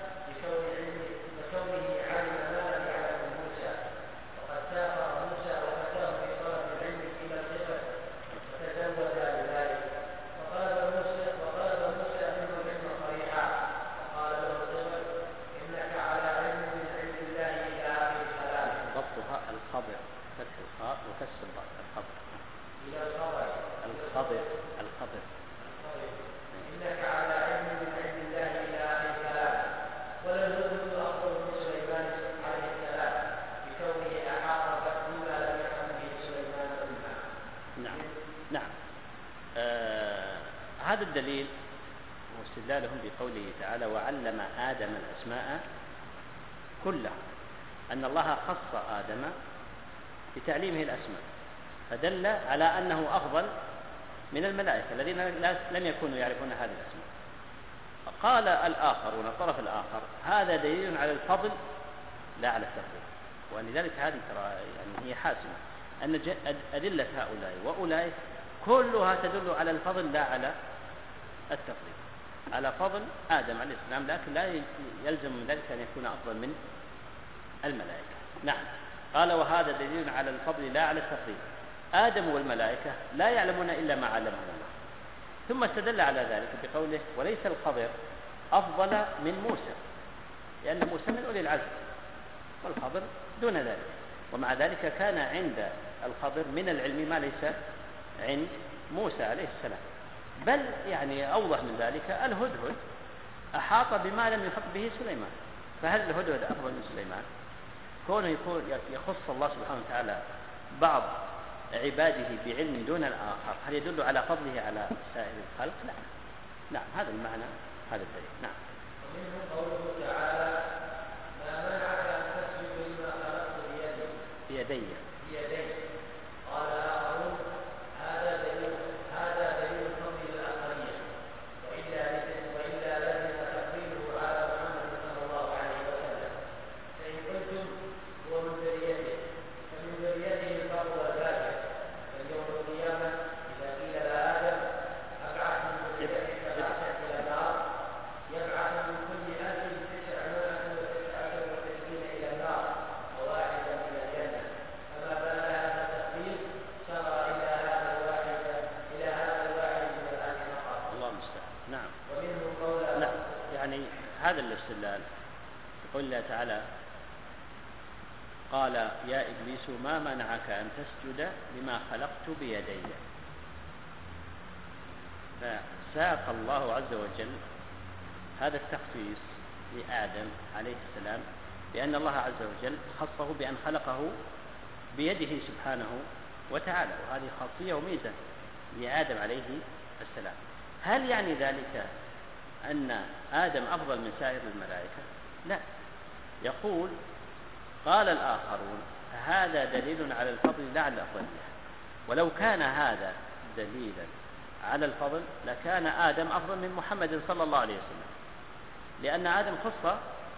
B: لكونه علم ما لم يعلمه موسى، وقد سافر موسى وفتاه في طلب العلم إلى الخضر فتزود لذلك، وطلب موسى وطلب موسى منه العلم صريحا، وقال له الخضر إنك على علم من علم الله إلى آخر الكلام.
A: ضبطها الخضر فتح الخاء وكسر الضاد الخضر
B: إلى الخضر
A: الخضر الخضر
B: إنك على علم من علم الله إلى آخر الكلام. وللهدهد أفضل من سليمان عليه السلام بكونه أحاط بما لم يحكم به سليمان منها.
A: نعم نعم. آه هذا الدليل واستدلالهم بقوله تعالى وعلم آدم الأسماء كلها، أن الله خص آدم بتعليمه الأسماء، فدل على أنه أفضل من الملائكة الذين لم يكونوا يعرفون هذه الأسماء. قال الآخرون الطرف الآخر هذا دليل على الفضل لا على التفضيل، ولذلك هذه ترى يعني هي حاسمة، أن أدلة هؤلاء وأولئك كلها تدل على الفضل لا على التفضيل، على فضل آدم عليه السلام، لكن لا يلزم من ذلك أن يكون أفضل من الملائكة. نعم. قال وهذا دليل على الفضل لا على التفضيل، آدم والملائكة لا يعلمون إلا ما علمهم الله. ثم استدل على ذلك بقوله وليس الخضر أفضل من موسى، لأن موسى من أولي العزم والخضر دون ذلك، ومع ذلك كان عند الخضر من العلم ما ليس عند موسى عليه السلام. بل يعني أوضح من ذلك الهدهد أحاط بما لم يحط به سليمان، فهل الهدهد أفضل من سليمان؟ كونه يكون يخص الله سبحانه وتعالى بعض عباده بعلم دون الآخر هل يدل على فضله على سائر الخلق؟ لا. نعم هذا المعنى، هذا الدليل. نعم.
B: ومنه قوله تعالى ما منعك أن تسجد لما خلقت بيدي
A: بيدي
B: بيدي قال آخرون هذا دليل هذا دليل فضل الآخرين وإلا وإلا لازم تقديره على محمد صلى الله عليه وسلم. فإن قلتم هو من ذريته فمن ذريته البر والفاجر فاليوم القيامة إذا قيل لآدم أبعث من ذريتك بعثك إلى النار يبعث من كل ألف تسعمائة وتسعة وتسعين إلى النار وواحدا إلى الجنة فما بال هذا التقدير سرى إلى هذا الواحد إلى هذا الواحد من الألف فقط.
A: الله المستعان. نعم.
B: ومنه قول
A: نعم يعني هذا الاستدلال يقول الله تعالى قال يا إبليس ما منعك أن تسجد لما خلقت بيدي. فساق الله عز وجل هذا التخصيص لآدم عليه السلام بأن الله عز وجل خصه بأن خلقه بيده سبحانه وتعالى، وهذه خاصية وميزة لآدم عليه السلام. هل يعني ذلك أن آدم أفضل من سائر الملائكة؟ لا. يقول قال الآخرون هذا دليل على الفضل لا على الأفضلية، ولو كان هذا دليلا على الفضل لكان آدم أفضل من محمد صلى الله عليه وسلم، لأن آدم خص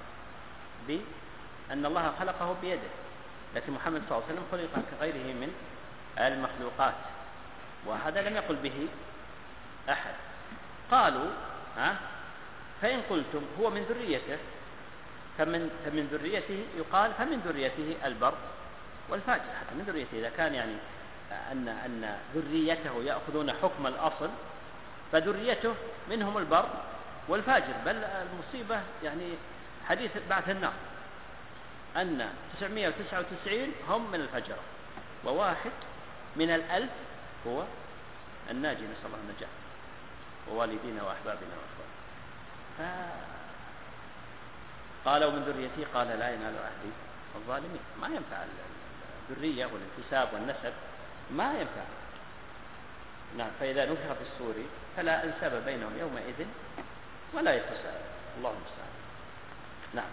A: بأن الله خلقه بيده، لكن محمد صلى الله عليه وسلم خلق كغيره من المخلوقات، وهذا لم يقل به أحد. قالوا ها فإن قلتم هو من ذريته فمن, فمن ذريته يقال فمن ذريته البر والفاجر. حتى من ذريته إذا كان يعني أن, أن ذريته يأخذون حكم الأصل فذريته منهم البر والفاجر. بل المصيبة يعني حديث بعث النار أن تسعمائة وتسعة وتسعين هم من الفجرة وواحد من الألف هو الناجي، نسأل الله النجاة، ووالدينا وأحبابنا وأخواننا. قالوا من ذريتي قال لا ينال عهدي الظالمين. ما ينفع الذرية والانتساب والنسب، ما ينفع. نعم. فإذا نفخ في الصور فلا أنساب بينهم يومئذ ولا يتساءل. الله المستعان. نعم.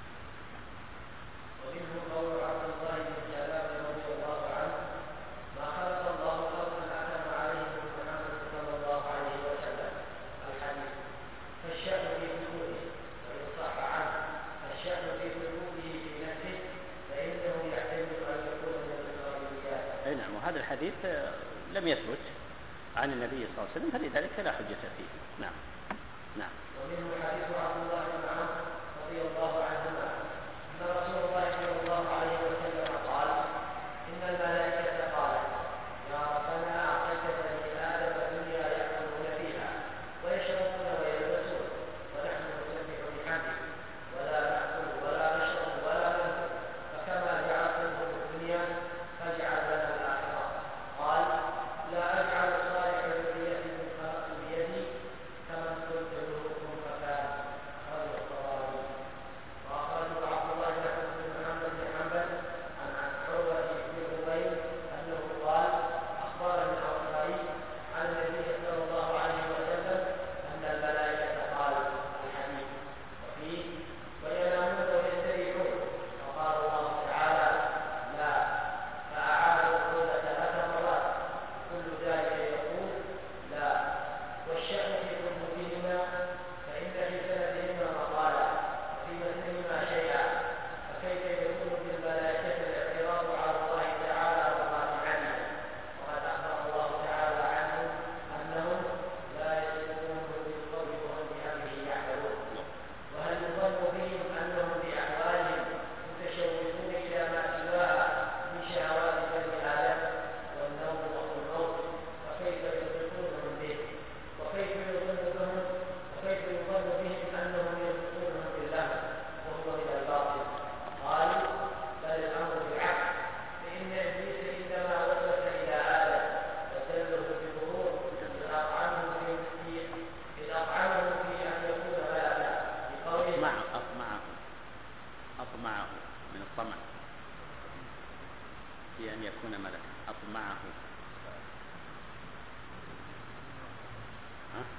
B: ومنه قول عبد الله بن سلام رضي الله عنه ما خلق الله خلقا حكم عليهم محمد صلى الله عليه وسلم الحديث. فالشأن في خلقه وإن صح عنه الشأن في خلقه في نفسه فإنه يحتمل أن يكون من الإسرائيليات.
A: أي نعم. وهذا الحديث لم يثبت عن النبي صلى الله عليه وسلم فلذلك لا حجة فيه. نعم. نعم.
B: ومنه حديث عبد الله بن عمرو رضي الله عنهما أن رسول الله صلى الله عليه وسلم قال إن الملائكة قالت يا ربنا أعطيت بني آدم الدنيا يأكلون فيها ويشربون ويلبسون ونحن نسبح بحمدك ولا نأكل ولا نشرب ولا ننفق فكما جعلتهم الدنيا فاجعل لنا الآخرة. قال لا أجعل صالح ذرية من خلقت بيدي كمن قلت ذنوبكم فكان أخرجه الطبراني. وأخرجه عبد الله بن أحمد بن محمد بن حنبل عن عروة بن عبيد أنه قال أخبرني الأنصاري عن النبي صلى الله عليه وسلم أن الملائكة قالوا الحديث. وفيه وينامون ويستريحون فقال الله تعالى لا فأعاد
A: ملكا أطمعه. ها؟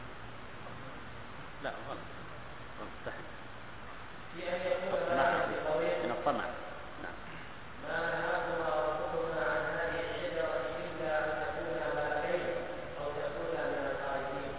A: لا غلط غلط تحت
B: في أن يكون
A: أطمعه
B: ملكا
A: من الطمع. نعم.
B: ما نهاكما ربكما عن هذه الشجرة إلا أن تكونا ملكين أو تكونا من الخالدين.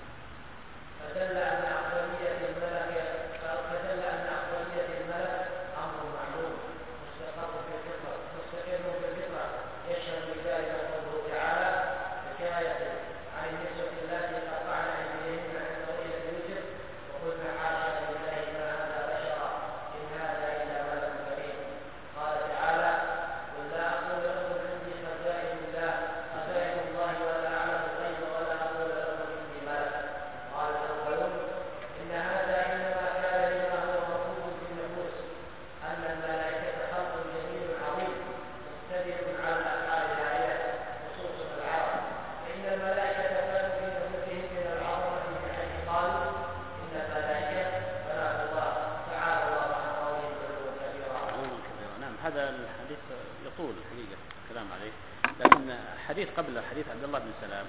B: فدل أن أفضلية الملك فدل أن أفضلية الملك أمر معلوم مستقر في الفطرة مستقر في الفطرة يشهد بذلك قوله تعالى حكاية عن النسوة التي قطعن أيديهن عند رؤية يوسف وقلنا حاشا لله ما هذا بشرا إن هذا إلا ملك كريم. قال تعالى قل لا أقول لكم عندي خزائن الله خزائن الله ولا أعلم الغيب ولا أقول لكم إني ملك. قال الأولون إن هذا إنما كان لما هو مفروض في النفوس أن الملائكة خلق جميل عظيم مقتدر على الأفعال العالية خصوصا العرب فإن الملائكة كانوا في نفوسهم من العظمة بحيث قالوا إن الملائكة بنات الله تعالى الله عن قولهم علوا كبيرا.
A: علوا كبيرا. نعم. هذا الحديث يطول الحقيقة الكلام عليه، لكن حديث قبل حديث عبد الله بن سلام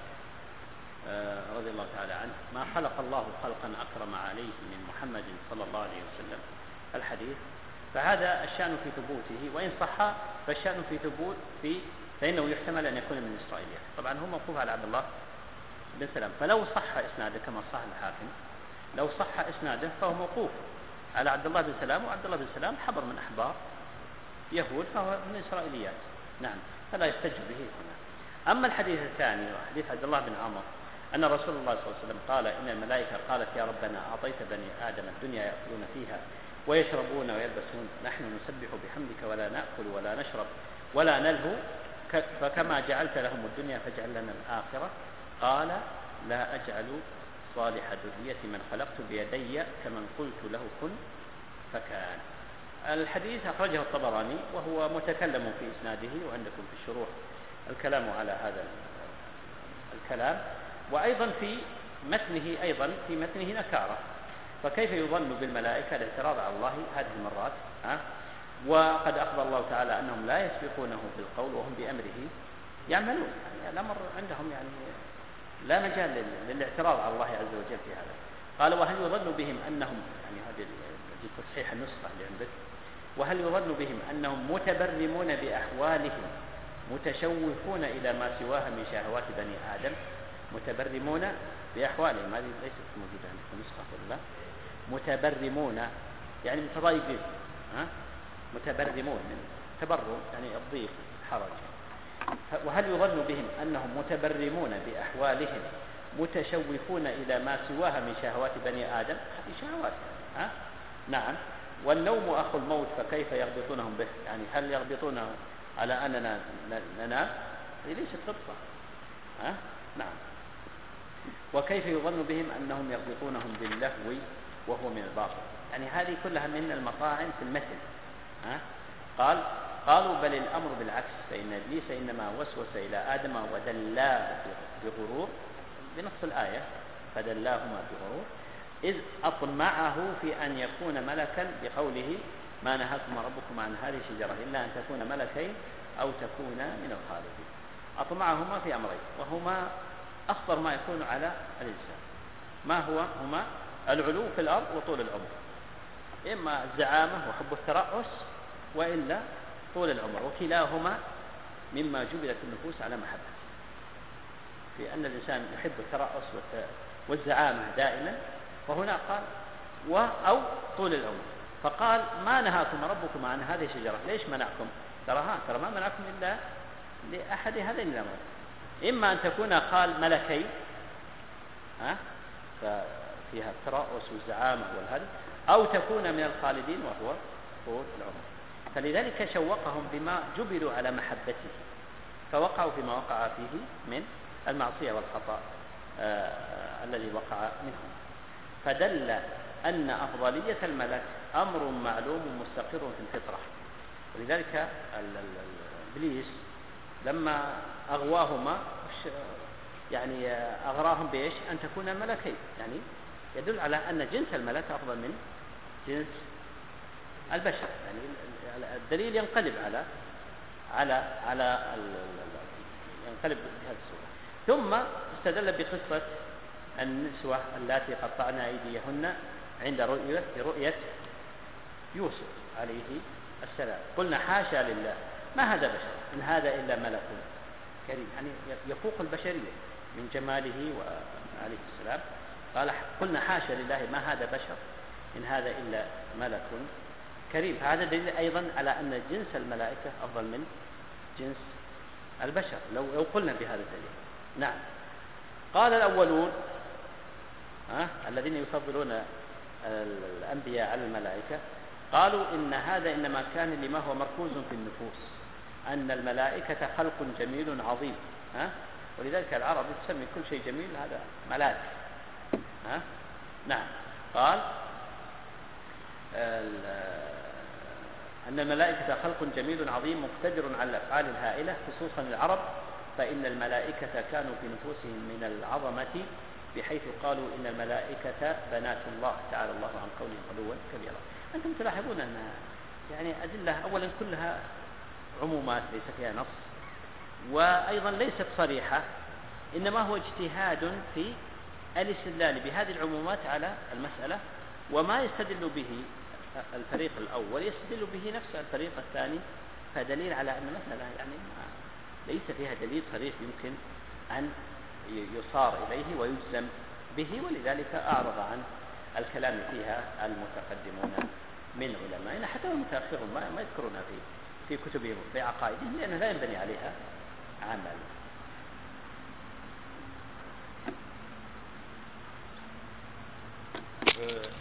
A: آه رضي الله تعالى عنه ما خلق الله خلقا أكرم عليه من محمد صلى الله عليه وسلم الحديث، فهذا الشأن في ثبوته، وإن صح فالشأن في ثبوت في فإنه يحتمل أن يكون من إسرائيليات. طبعا هو موقوف على عبد الله بن سلام، فلو صح إسناده كما صح الحاكم لو صح إسناده فهو موقوف على عبد الله بن سلام، وعبد الله بن سلام حبر من أحبار يهود فهو من إسرائيليات. نعم. فلا يحتج به هنا. أما الحديث الثاني وحديث عبد الله بن عمر أن رسول الله صلى الله عليه وسلم قال إن الملائكة قالت يا ربنا أعطيت بني آدم الدنيا يأكلون فيها ويشربون ويلبسون نحن نسبح بحمدك ولا نأكل ولا نشرب ولا نلهو فكما جعلت لهم الدنيا فاجعل لنا الآخرة. قال لا أجعل صالح ذرية من خلقت بيدي كمن قلت له كن فكان. الحديث أخرجه الطبراني وهو متكلم في إسناده، وعندكم في الشروح الكلام على هذا الكلام، وأيضا في متنه أيضا في متنه نكارة، فكيف يظن بالملائكة الاعتراض على الله هذه المرات؟ ها؟ وقد أخبر الله تعالى أنهم لا يسبقونه بالقول وهم بأمره يعملون. يعني الأمر عندهم يعني لا مجال للاعتراض على الله عز وجل في هذا. قال وهل يظن بهم أنهم يعني هذه تصحيح النسخة اللي عندك وهل يظن بهم أنهم متبرمون بأحوالهم متشوفون إلى ما سواها من شهوات بني آدم. متبرمون بأحوالهم هذه ليست موجودة عندك في النسخة ولا؟ متبرمون يعني متضايقين. ها؟ متبرمون تبرم يعني الضيق حرج. وهل يظن بهم أنهم متبرمون بأحوالهم متشوفون إلى ما سواها من شهوات بني آدم؟ هذه شهوات. ها؟ نعم. والنوم أخو الموت فكيف يربطونهم به؟ يعني هل يربطونه على أننا ننام؟ هذه ليست ربطة. ها؟ نعم. وكيف يظن بهم أنهم يربطونهم باللهو وهو من الباطل؟ يعني هذه كلها من المطاعن في المثل. ها؟ قال قالوا بل الأمر بالعكس فإن إبليس إنما وسوس إلى آدم ودلاه بغرور بنص الآية فدلاهما بغرور إذ أطمعه في أن يكون ملكا بقوله ما نهاكم ربكم عن هذه الشجرة إلا أن تكون ملكين أو تكون من الخالدين. أطمعهما في أمرين وهما أخطر ما يكون على الإنسان. ما هو هما العلو في الأرض وطول العمر، إما الزعامة وحب الترأس وإلا طول العمر، وكلاهما مما جبلت النفوس على محبته، في أن الإنسان يحب الترأس والزعامة دائما، وهنا قال و أو طول العمر. فقال ما نهاكم ربكم عن هذه الشجرة، ليش منعكم؟ ترى ترى ما منعكم إلا لأحد هذين الأمرين، إما أن تكون قال ملكين ها فيها الترأس والزعامة والهدي، أو تكون من الخالدين وهو طول العمر. فلذلك شوقهم بما جبلوا على محبته فوقعوا فيما وقع فيه من المعصية والخطأ آه الذي وقع منهم. فدل أن أفضلية الملك أمر معلوم مستقر في الفطرة. ولذلك إبليس لما أغواهما يعني أغراهم بإيش؟ أن تكون الملكين، يعني يدل على أن جنس الملك أفضل من جنس البشر. يعني الدليل ينقلب على على على ينقلب بهذه الصورة. ثم استدل بقصة النسوة اللاتي قطعن أيديهن عند رؤية رؤية يوسف عليه السلام. قلنا حاشا لله، ما هذا بشر، إن هذا إلا ملك كريم، يعني يفوق البشرية من جماله وعليه السلام. قال قلنا حاشا لله ما هذا بشر إن هذا إلا ملك كريم. هذا دليل أيضا على أن جنس الملائكة أفضل من جنس البشر لو لو قلنا بهذا الدليل. نعم. قال الأولون ها الذين يفضلون الأنبياء على الملائكة قالوا إن هذا إنما كان لما هو مركوز في النفوس، أن الملائكة خلق جميل عظيم، ها ولذلك العرب تسمي كل شيء جميل هذا ملاك. ها نعم. قال أن الملائكة خلق جميل عظيم مقتدر على الأفعال الهائلة، خصوصا العرب، فإن الملائكة كانوا في نفوسهم من العظمة بحيث قالوا إن الملائكة بنات الله تعالى الله عن قولهم علوا كبيرا. أنتم تلاحظون أن يعني أدلة أولا كلها عمومات ليس فيها نص، وأيضا ليست صريحة، إنما هو اجتهاد في الاستدلال بهذه العمومات على المسألة، وما يستدل به الفريق الأول يستدل به نفس الفريق الثاني، فدليل على أن المسألة يعني ليس فيها دليل صريح يمكن أن يصار إليه ويجزم به، ولذلك أعرض عن الكلام فيها المتقدمون من علمائنا، حتى المتأخرون ما يذكرون في في كتبهم في عقائدهم، لأنه لا ينبني عليها عمل.
C: Uh...